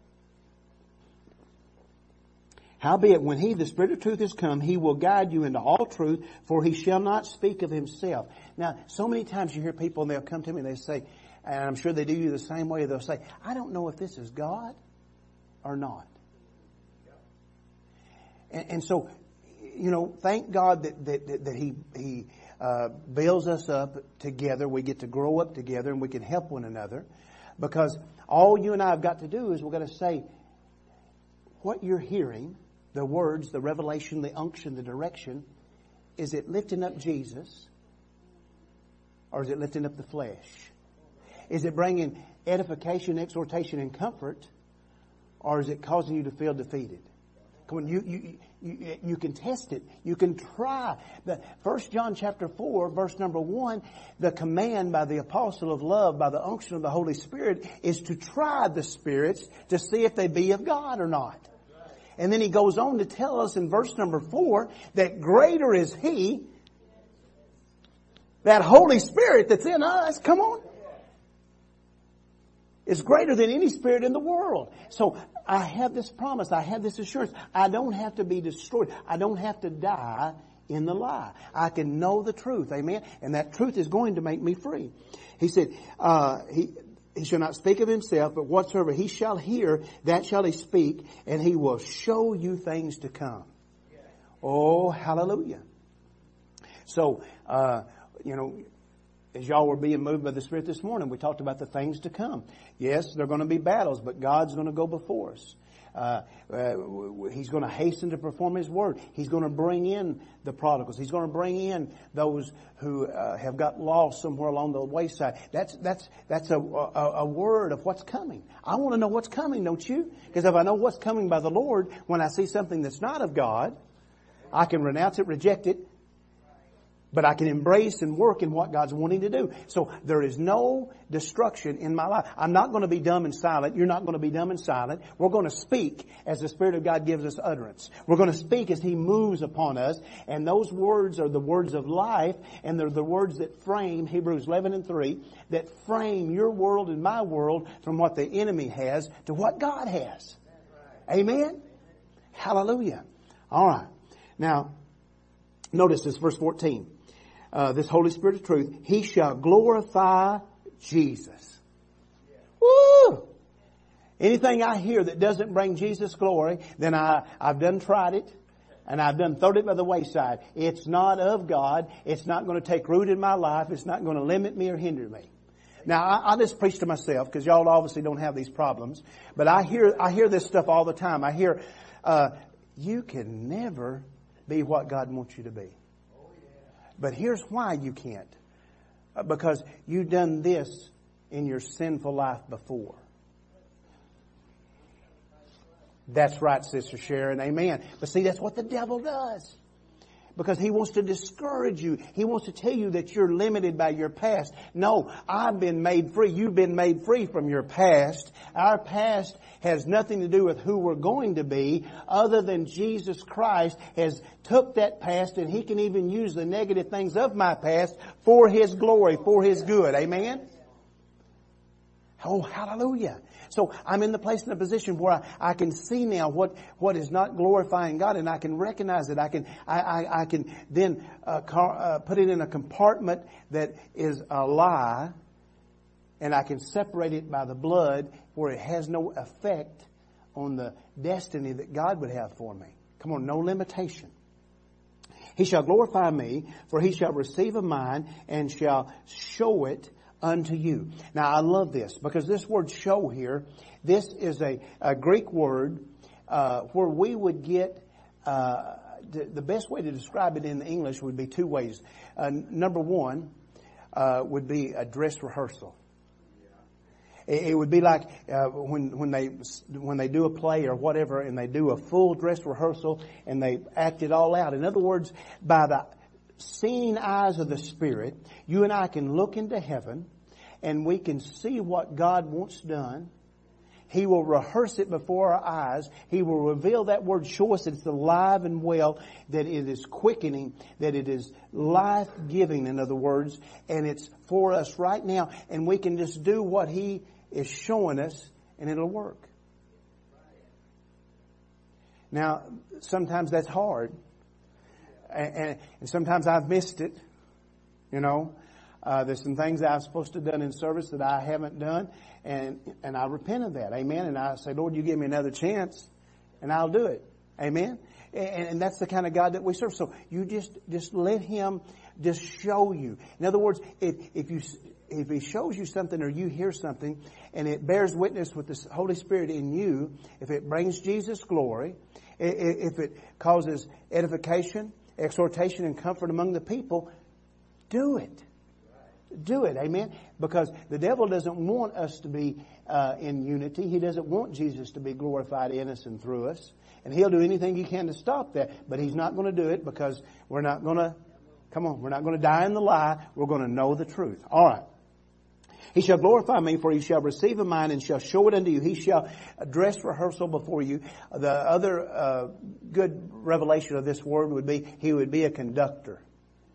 Howbeit, when He, the Spirit of truth, is come, He will guide you into all truth, for He shall not speak of Himself. Now, so many times you hear people and they'll come to me and they say, and I'm sure they do you the same way, they'll say, I don't know if this is God or not. And, and so, you know, thank God that, that, that, that He, He uh, builds us up together. We get to grow up together and we can help one another. Because all you and I have got to do is we've got to say, what you're hearing, the words, the revelation, the unction, the direction, is it lifting up Jesus or is it lifting up the flesh? Is it bringing edification, exhortation, and comfort, or is it causing you to feel defeated? Come on, you you you, you can test it. You can try. The First John chapter four, verse number one, the command by the apostle of love, by the unction of the Holy Spirit, is to try the spirits to see if they be of God or not. And then he goes on to tell us in verse number four that greater is He, that Holy Spirit that's in us. Come on. is greater than any spirit in the world. So I have this promise. I have this assurance. I don't have to be destroyed. I don't have to die in the lie. I can know the truth. Amen. And that truth is going to make me free. He said, uh, he, he shall not speak of himself, but whatsoever he shall hear, that shall he speak, and he will show you things to come. Oh, hallelujah. So, uh, you know, as y'all were being moved by the Spirit this morning, we talked about the things to come. Yes, there are going to be battles, but God's going to go before us. Uh, uh, He's going to hasten to perform His word. He's going to bring in the prodigals. He's going to bring in those who uh, have got lost somewhere along the wayside. That's that's that's a, a a word of what's coming. I want to know what's coming, don't you? Because if I know what's coming by the Lord, when I see something that's not of God, I can renounce it, reject it, but I can embrace and work in what God's wanting to do. So there is no destruction in my life. I'm not going to be dumb and silent. You're not going to be dumb and silent. We're going to speak as the Spirit of God gives us utterance. We're going to speak as He moves upon us. And those words are the words of life. And they're the words that frame, Hebrews eleven and three, that frame your world and my world from what the enemy has to what God has. Amen? Hallelujah. All right. Now, notice this, verse fourteen. Uh, this Holy Spirit of truth, He shall glorify Jesus. Woo! Anything I hear that doesn't bring Jesus glory, then I, I've done tried it. And I've done thrown it by the wayside. It's not of God. It's not going to take root in my life. It's not going to limit me or hinder me. Now, I, I just preach to myself because y'all obviously don't have these problems. But I hear, I hear this stuff all the time. I hear, uh, you can never be what God wants you to be. But here's why you can't. Because you've done this in your sinful life before. That's right, Sister Sharon. Amen. But see, that's what the devil does. Because he wants to discourage you. He wants to tell you that you're limited by your past. No, I've been made free. You've been made free from your past. Our past has nothing to do with who we're going to be other than Jesus Christ has took that past and He can even use the negative things of my past for His glory, for His good. Amen? Oh, hallelujah. So I'm in the place in a position where I, I can see now what, what is not glorifying God, and I can recognize it. I can, I, I, I can then uh, car, uh, put it in a compartment that is a lie, and I can separate it by the blood where it has no effect on the destiny that God would have for me. Come on, no limitation. He shall glorify me, for He shall receive of mine and shall show it unto you. Now I love this because this word show here, this is a, a Greek word uh, where we would get, uh, the, the best way to describe it in English would be two ways. Uh, number one uh, would be a dress rehearsal. It, it would be like uh, when when they when they do a play or whatever and they do a full dress rehearsal and they act it all out. In other words, by the seeing eyes of the Spirit, you and I can look into heaven and we can see what God wants done. He will rehearse it before our eyes. He will reveal that word, show us that it's alive and well, that it is quickening, that it is life-giving, in other words, and it's for us right now. And we can just do what He is showing us and it'll work. Now, sometimes that's hard. And, and sometimes I've missed it, you know. Uh, there's some things that I'm supposed to have done in service that I haven't done, and and I repent of that. Amen. And I say, Lord, you give me another chance, and I'll do it. Amen. And, and that's the kind of God that we serve. So you just just let Him just show you. In other words, if if you if He shows you something or you hear something, and it bears witness with the Holy Spirit in you, if it brings Jesus glory, if it causes edification, exhortation, and comfort among the people, do it. Do it, amen? Because the devil doesn't want us to be uh, in unity. He doesn't want Jesus to be glorified in us and through us. And he'll do anything he can to stop that. But he's not going to do it because we're not going to, come on, we're not going to die in the lie. We're going to know the truth. All right. He shall glorify me, for He shall receive of mine and shall show it unto you. He shall dress rehearsal before you. The other uh, good revelation of this word would be He would be a conductor.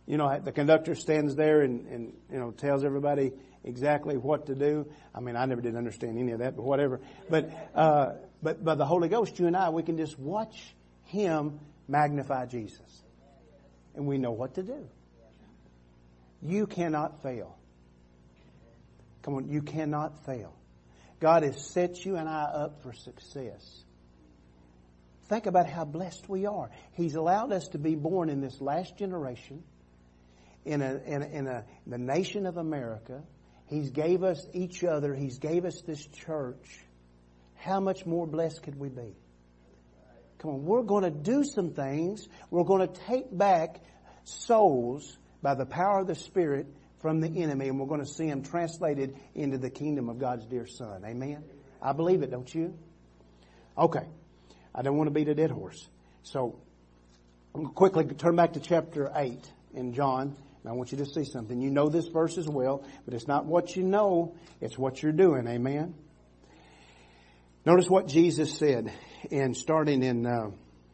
You know, the conductor stands there and, and, you know, tells everybody exactly what to do. I mean, I never did understand any of that, but whatever. But, uh, but by the Holy Ghost, you and I, we can just watch Him magnify Jesus. And we know what to do. You cannot fail. Come on, you cannot fail. God has set you and I up for success. Think about how blessed we are. He's allowed us to be born in this last generation, in a, in a, in a, the nation of America. He's gave us each other. He's gave us this church. How much more blessed could we be? Come on, we're going to do some things. We're going to take back souls by the power of the Spirit from the enemy, and we're going to see them translated into the kingdom of God's dear Son. Amen? I believe it, don't you? Okay. I don't want to beat a dead horse. So, I'm going to quickly turn back to chapter eight in John. And I want you to see something. You know this verse as well, but it's not what you know, it's what you're doing. Amen? Notice what Jesus said, and starting in, uh,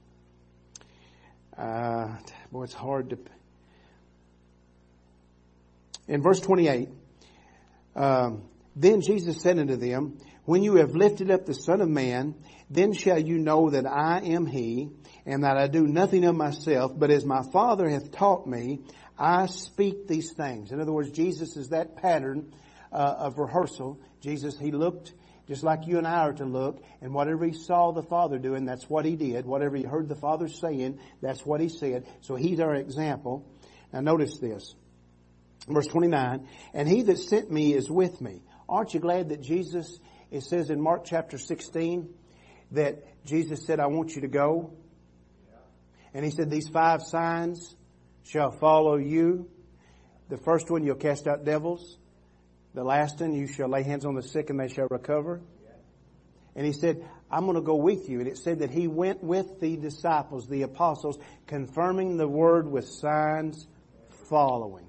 uh, boy, it's hard to, in verse twenty-eight, um, then Jesus said unto them, when you have lifted up the Son of Man, then shall you know that I am He, and that I do nothing of myself, but as my Father hath taught me, I speak these things. In other words, Jesus is that pattern uh, of rehearsal. Jesus, He looked just like you and I are to look, and whatever He saw the Father doing, that's what He did. Whatever He heard the Father saying, that's what He said. So He's our example. Now notice this. Verse twenty-nine, and He that sent me is with me. Aren't you glad that Jesus, it says in Mark chapter sixteen, that Jesus said, I want you to go. And He said, these five signs shall follow you. The first one, you'll cast out devils. The last one, you shall lay hands on the sick and they shall recover. And He said, I'm going to go with you. And it said that He went with the disciples, the apostles, confirming the word with signs following.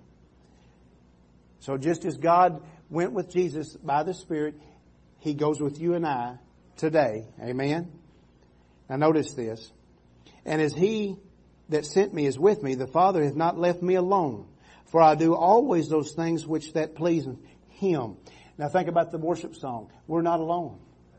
So just as God went with Jesus by the Spirit, He goes with you and I today. Amen? Now notice this. And as He that sent me is with me, the Father hath not left me alone. For I do always those things which that please Him. Now think about the worship song. We're not alone.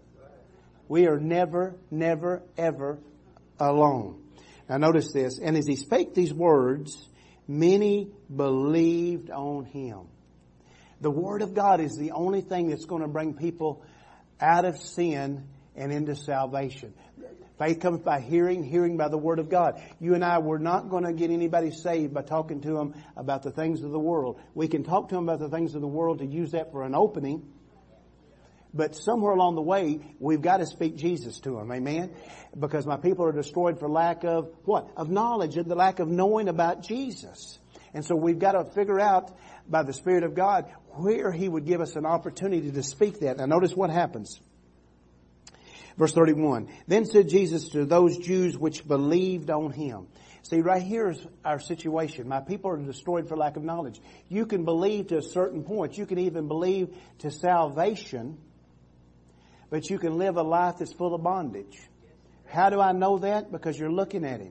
We are never, never, ever alone. Now notice this. And as He spake these words, many believed on Him. The Word of God is the only thing that's going to bring people out of sin and into salvation. Faith comes by hearing, hearing by the Word of God. You and I, we're not going to get anybody saved by talking to them about the things of the world. We can talk to them about the things of the world to use that for an opening. But somewhere along the way, we've got to speak Jesus to them. Amen? Because my people are destroyed for lack of what? Of knowledge, and the lack of knowing about Jesus. And so we've got to figure out by the Spirit of God where He would give us an opportunity to speak that. Now notice what happens. Verse thirty-one. Then said Jesus to those Jews which believed on Him. See, right here is our situation. My people are destroyed for lack of knowledge. You can believe to a certain point. You can even believe to salvation. But you can live a life that's full of bondage. How do I know that? Because you're looking at Him.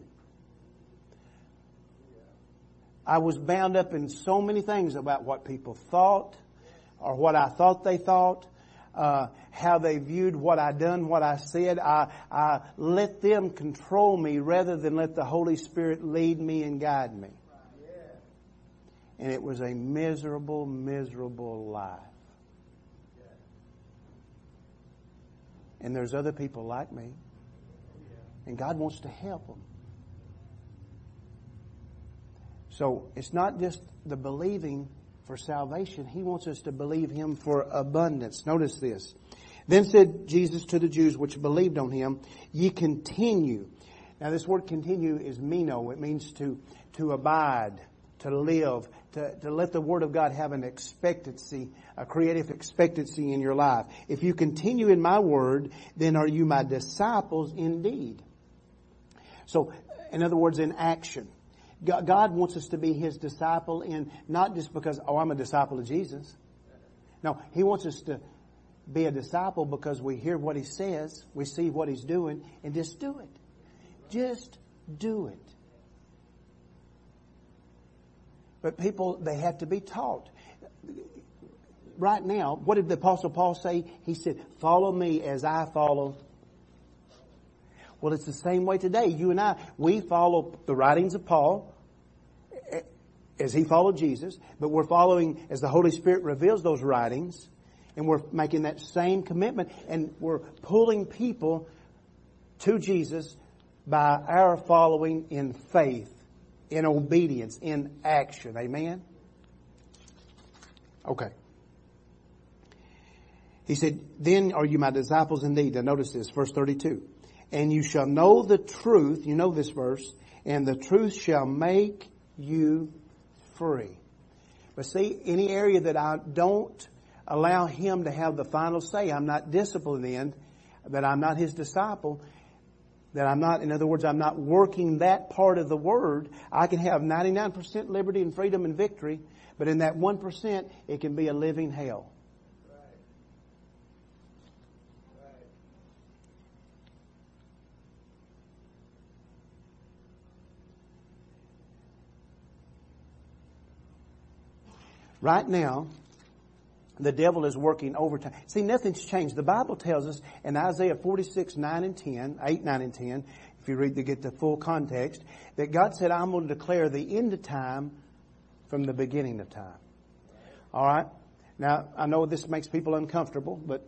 I was bound up in so many things about what people thought or what I thought they thought, uh, how they viewed what I done, what I said. I, I let them control me rather than let the Holy Spirit lead me and guide me. And it was a miserable, miserable life. And there's other people like me. And God wants to help them. So it's not just the believing for salvation. He wants us to believe Him for abundance. Notice this. Then said Jesus to the Jews which believed on Him, ye continue. Now this word continue is meno. It means to, to abide, to live, to, to let the Word of God have an expectancy, a creative expectancy in your life. If you continue in my Word, then are you my disciples indeed. So, in other words, in action. God wants us to be His disciple in, not just because, oh, I'm a disciple of Jesus. No, He wants us to be a disciple because we hear what He says, we see what He's doing, and just do it. Just do it. But people, they have to be taught. Right now, what did the Apostle Paul say? He said, follow me as I follow. Well, it's the same way today. You and I, we follow the writings of Paul as he followed Jesus, but we're following as the Holy Spirit reveals those writings, and we're making that same commitment, and we're pulling people to Jesus by our following in faith, in obedience, in action. Amen? Okay. He said, then are you my disciples indeed. Now notice this, verse thirty-two. And you shall know the truth, you know this verse, and the truth shall make you free. But see, any area that I don't allow Him to have the final say, I'm not disciplined in, that I'm not His disciple, that I'm not, in other words, I'm not working that part of the Word, I can have ninety-nine percent liberty and freedom and victory, but in that one percent, it can be a living hell. Right now, the devil is working overtime. See, nothing's changed. The Bible tells us in Isaiah forty-six, nine and ten, eight, nine and ten, if you read to get the full context, that God said, I'm going to declare the end of time from the beginning of time. All right? Now, I know this makes people uncomfortable, but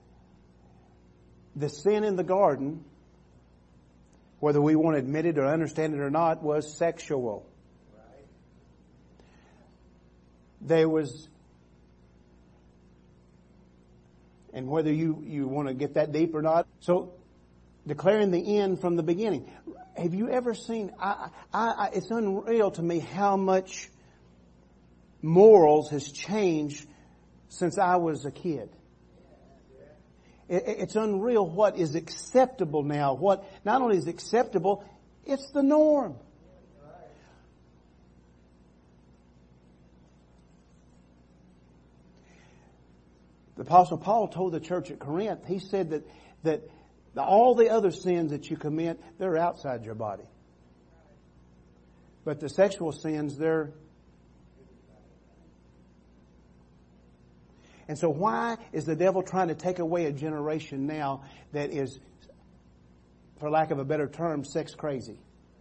the sin in the garden, whether we want to admit it or understand it or not, was sexual. There was, and whether you, you want to get that deep or not, so declaring the end from the beginning. Have you ever seen, I, I, I, it's unreal to me how much morals has changed since I was a kid. It, it's unreal what is acceptable now. What not only is acceptable, it's the norm. The Apostle Paul told the church at Corinth, he said that, that all the other sins that you commit, they're outside your body. But the sexual sins, they're... And so why is the devil trying to take away a generation now that is, for lack of a better term, sex crazy?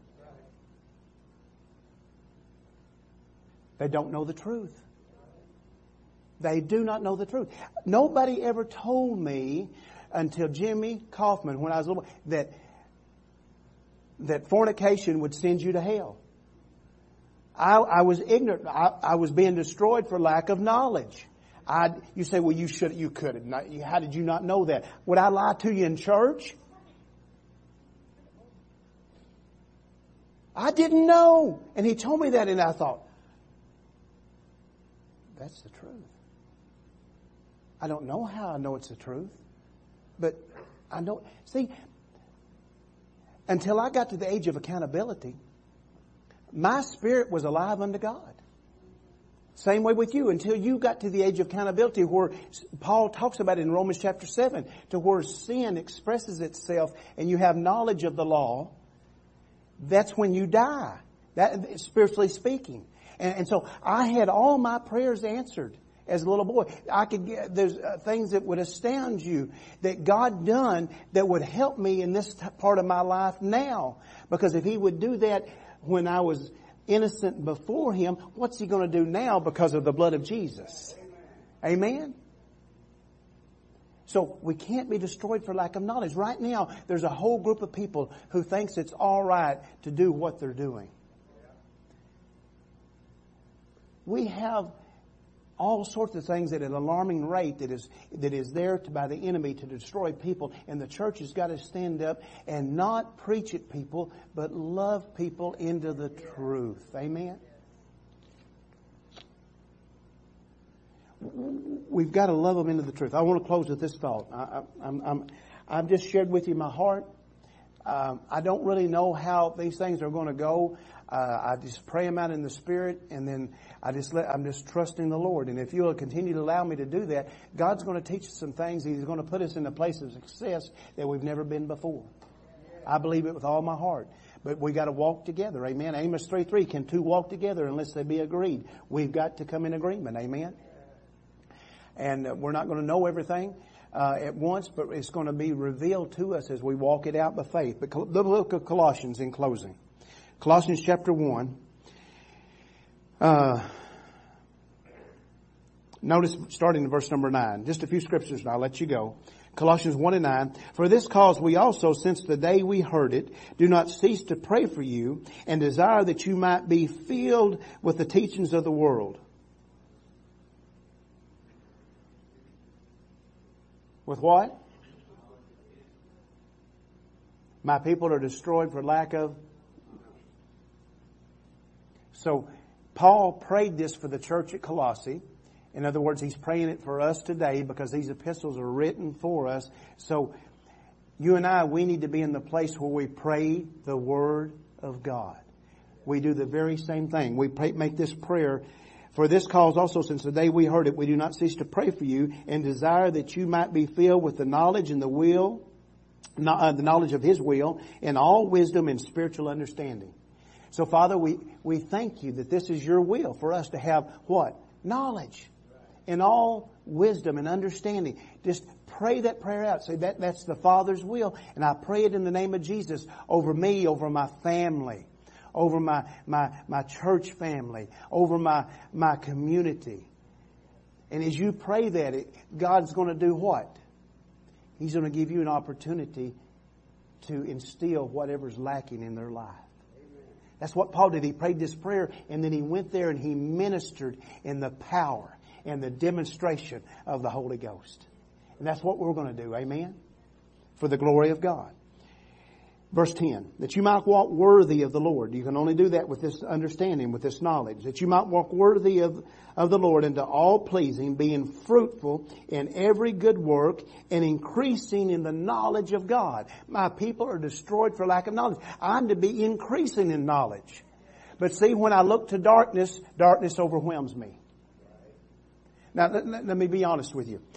They don't know the truth. They do not know the truth. Nobody ever told me until Jimmy Kaufman, when I was a little boy, that, that fornication would send you to hell. I, I was ignorant. I, I was being destroyed for lack of knowledge. I, you say, well, you should, you could have not. How did you not know that? Would I lie to you in church? I didn't know. And he told me that, and I thought, that's the truth. I don't know how I know it's the truth, but I know. See, until I got to the age of accountability, my spirit was alive unto God. Same way with you, until you got to the age of accountability where Paul talks about it in Romans chapter seven, to where sin expresses itself and you have knowledge of the law, that's when you die, that spiritually speaking. And, and so I had all my prayers answered. As a little boy, I could get, there's uh, things that would astound you that God done that would help me in this t- part of my life now. Because if He would do that when I was innocent before Him, what's He going to do now because of the blood of Jesus? Amen? Amen? So we can't be destroyed for lack of knowledge. Right now, there's a whole group of people who thinks it's all right to do what they're doing. We have all sorts of things at an alarming rate that is that is there to, by the enemy to destroy people. And the church has got to stand up and not preach at people, but love people into the truth. Amen? We've got to love them into the truth. I want to close with this thought. I, I, I'm, I'm, I've just shared with you my heart. Um, I don't really know how these things are going to go. Uh, I just pray them out in the Spirit, and then I just let, I'm just trusting the Lord. And if you'll continue to allow me to do that, God's going to teach us some things. He's going to put us in a place of success that we've never been before. I believe it with all my heart. But we got to walk together. Amen. Amos three three, can two walk together unless they be agreed? We've got to come in agreement. Amen. And uh, we're not going to know everything uh, at once, but it's going to be revealed to us as we walk it out by faith. But the book of Colossians in closing. Colossians chapter one. Uh, notice starting in verse number nine. Just a few scriptures and I'll let you go. Colossians one and nine. For this cause we also, since the day we heard it, do not cease to pray for you and desire that you might be filled with the teachings of the world. With what? My people are destroyed for lack of. So Paul prayed this for the church at Colossae. In other words, he's praying it for us today because these epistles are written for us. So you and I, we need to be in the place where we pray the Word of God. We do the very same thing. We pray, make this prayer. For this cause also, since the day we heard it, we do not cease to pray for you and desire that you might be filled with the knowledge and the will, uh, the knowledge of His will, and all wisdom and spiritual understanding. So Father, we, we thank you that this is your will for us to have what? Knowledge. In all wisdom and understanding. Just pray that prayer out. Say that that's the Father's will. And I pray it in the name of Jesus over me, over my family, over my, my, my church family, over my, my community. And as you pray that, it, God's going to do what? He's going to give you an opportunity to instill whatever's lacking in their life. That's what Paul did. He prayed this prayer and then he went there and he ministered in the power and the demonstration of the Holy Ghost. And that's what we're going to do. Amen? For the glory of God. Verse ten. That you might walk worthy of the Lord. You can only do that with this understanding, with this knowledge. That you might walk worthy of, of the Lord unto all pleasing, being fruitful in every good work and increasing in the knowledge of God. My people are destroyed for lack of knowledge. I'm to be increasing in knowledge. But see, when I look to darkness, darkness overwhelms me. Now, let, let me be honest with you.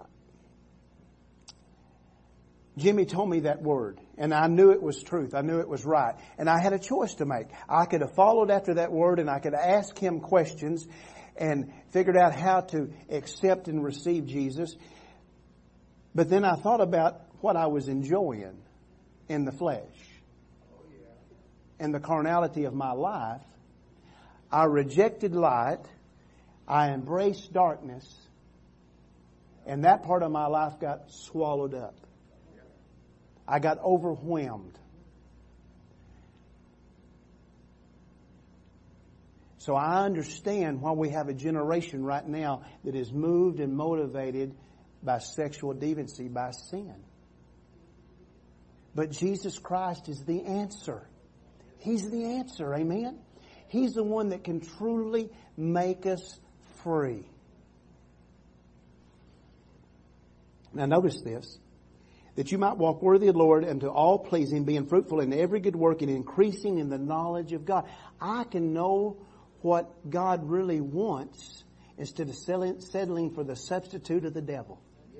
Jimmy told me that word, and I knew it was truth. I knew it was right. And I had a choice to make. I could have followed after that word, and I could ask him questions and figured out how to accept and receive Jesus. But then I thought about what I was enjoying in the flesh and the carnality of my life. I rejected light. I embraced darkness, and that part of my life got swallowed up. I got overwhelmed. So I understand why we have a generation right now that is moved and motivated by sexual deviancy, by sin. But Jesus Christ is the answer. He's the answer, amen? He's the one that can truly make us free. Now notice this. That you might walk worthy of the Lord unto all pleasing, being fruitful in every good work and increasing in the knowledge of God. I can know what God really wants instead of settling for the substitute of the devil.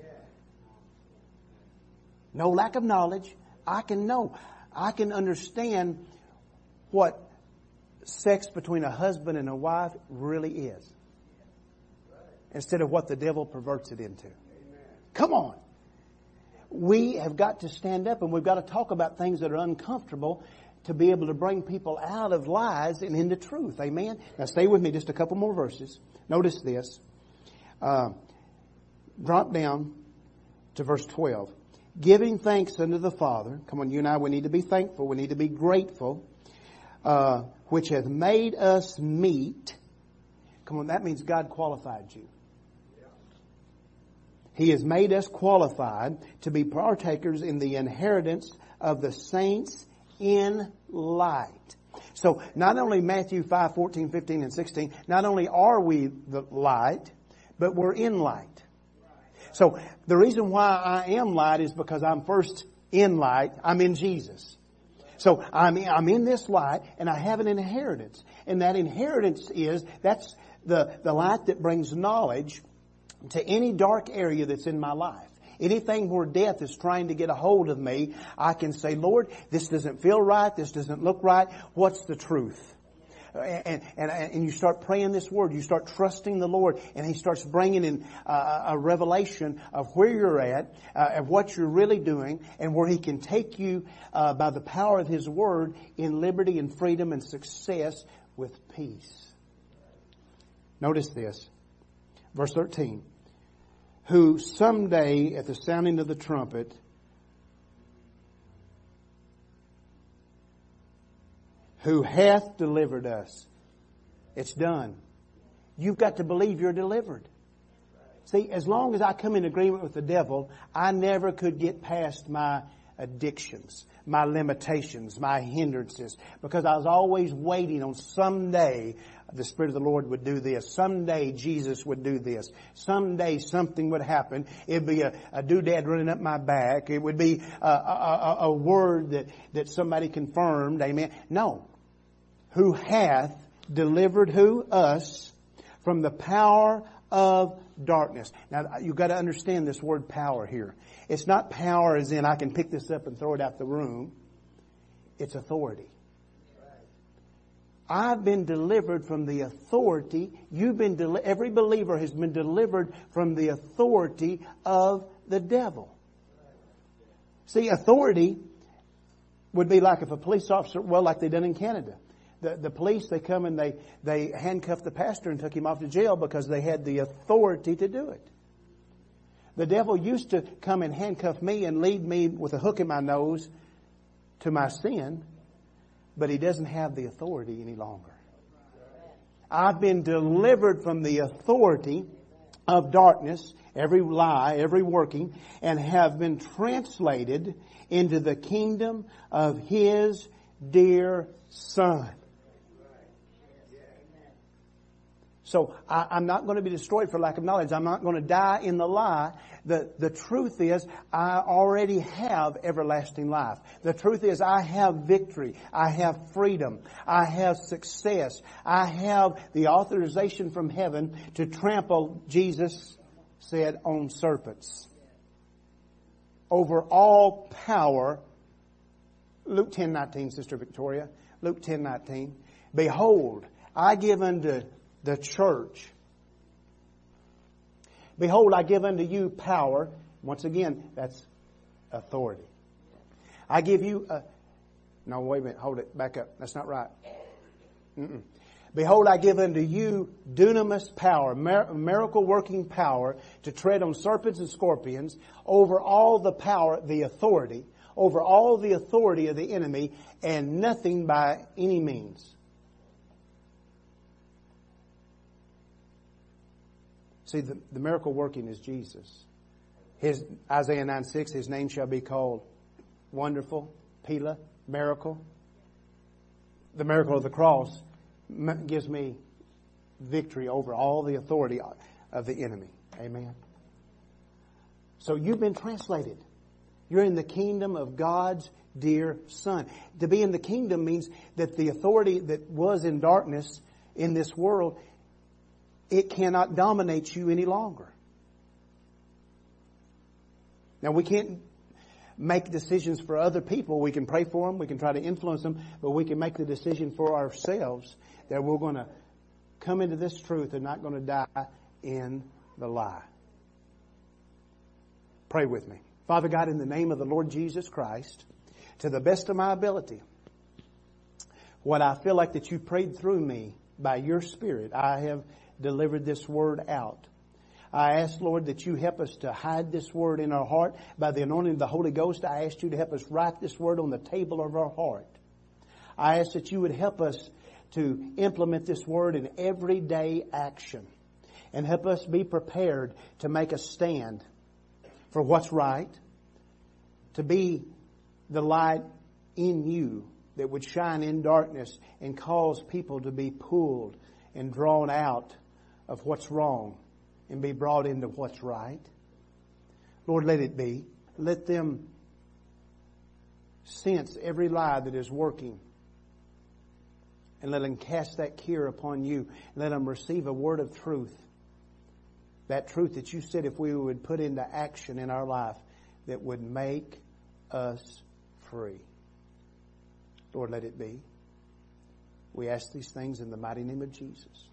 No lack of knowledge. I can know. I can understand what sex between a husband and a wife really is. Instead of what the devil perverts it into. Come on. We have got to stand up and we've got to talk about things that are uncomfortable to be able to bring people out of lies and into truth. Amen? Now stay with me just a couple more verses. Notice this. Uh, drop down to verse twelve. Giving thanks unto the Father. Come on, you and I, we need to be thankful. We need to be grateful. Uh, which hath made us meet. Come on, that means God qualified you. He has made us qualified to be partakers in the inheritance of the saints in light. So not only Matthew five, fourteen, fifteen, and sixteen, not only are we the light, but we're in light. So the reason why I am light is because I'm first in light. I'm in Jesus. So I'm in, I'm in this light and I have an inheritance. And that inheritance is, that's the, the light that brings knowledge to any dark area that's in my life. Anything where death is trying to get a hold of me, I can say, Lord, this doesn't feel right. This doesn't look right. What's the truth? And, and, and you start praying this word. You start trusting the Lord, and He starts bringing in uh, a revelation of where you're at, uh, of what you're really doing, and where He can take you uh, by the power of His word in liberty and freedom and success with peace. Notice this. Verse thirteen. Who someday at the sounding of the trumpet who hath delivered us. It's done. You've got to believe you're delivered. See, as long as I come in agreement with the devil, I never could get past my addictions, my limitations, my hindrances, because I was always waiting on someday the Spirit of the Lord would do this. Someday Jesus would do this. Someday something would happen. It'd be a, a doodad running up my back. It would be a, a, a, a word that, that somebody confirmed. Amen. No. Who hath delivered who? Us from the power of darkness. Now, you've got to understand this word power here. It's not power as in I can pick this up and throw it out the room. It's authority. I've been delivered from the authority. You've been deli- every believer has been delivered from the authority of the devil. See, authority would be like if a police officer, well, like they done in Canada. The, the police, they come and they, they handcuffed the pastor and took him off to jail because they had the authority to do it. The devil used to come and handcuff me and lead me with a hook in my nose to my sin, but he doesn't have the authority any longer. I've been delivered from the authority of darkness, every lie, every working, and have been translated into the kingdom of His dear Son. So I, I'm not going to be destroyed for lack of knowledge. I'm not going to die in the lie. The, the truth is I already have everlasting life. The truth is I have victory. I have freedom. I have success. I have the authorization from heaven to trample, Jesus said, on serpents. Over all power. Luke ten nineteen, Sister Victoria. Luke ten nineteen. Behold, I give unto the church. Behold, I give unto you power. Once again, that's authority. I give you a... No, wait a minute. Hold it. Back up. That's not right. Mm-mm. Behold, I give unto you dunamis power, miracle working power, to tread on serpents and scorpions, over all the power, the authority, over all the authority of the enemy, and nothing by any means. See, the, the miracle working is Jesus. His Isaiah nine six, His name shall be called Wonderful, Pela, Miracle. The miracle of the cross gives me victory over all the authority of the enemy. Amen. So you've been translated. You're in the kingdom of God's dear Son. To be in the kingdom means that the authority that was in darkness in this world, it cannot dominate you any longer. Now, we can't make decisions for other people. We can pray for them. We can try to influence them. But we can make the decision for ourselves that we're going to come into this truth and not going to die in the lie. Pray with me. Father God, in the name of the Lord Jesus Christ, to the best of my ability, what I feel like that you prayed through me by your Spirit, I have delivered this word out. I ask, Lord, that you help us to hide this word in our heart. By the anointing of the Holy Ghost, I ask you to help us write this word on the table of our heart. I ask that you would help us to implement this word in everyday action and help us be prepared to make a stand for what's right, to be the light in you that would shine in darkness and cause people to be pulled and drawn out of what's wrong and be brought into what's right. Lord, let it be. Let them sense every lie that is working. And let them cast that care upon you. Let them receive a word of truth That truth that you said if we would put into action in our life that would make us free. Lord, let it be. We ask these things in the mighty name of Jesus.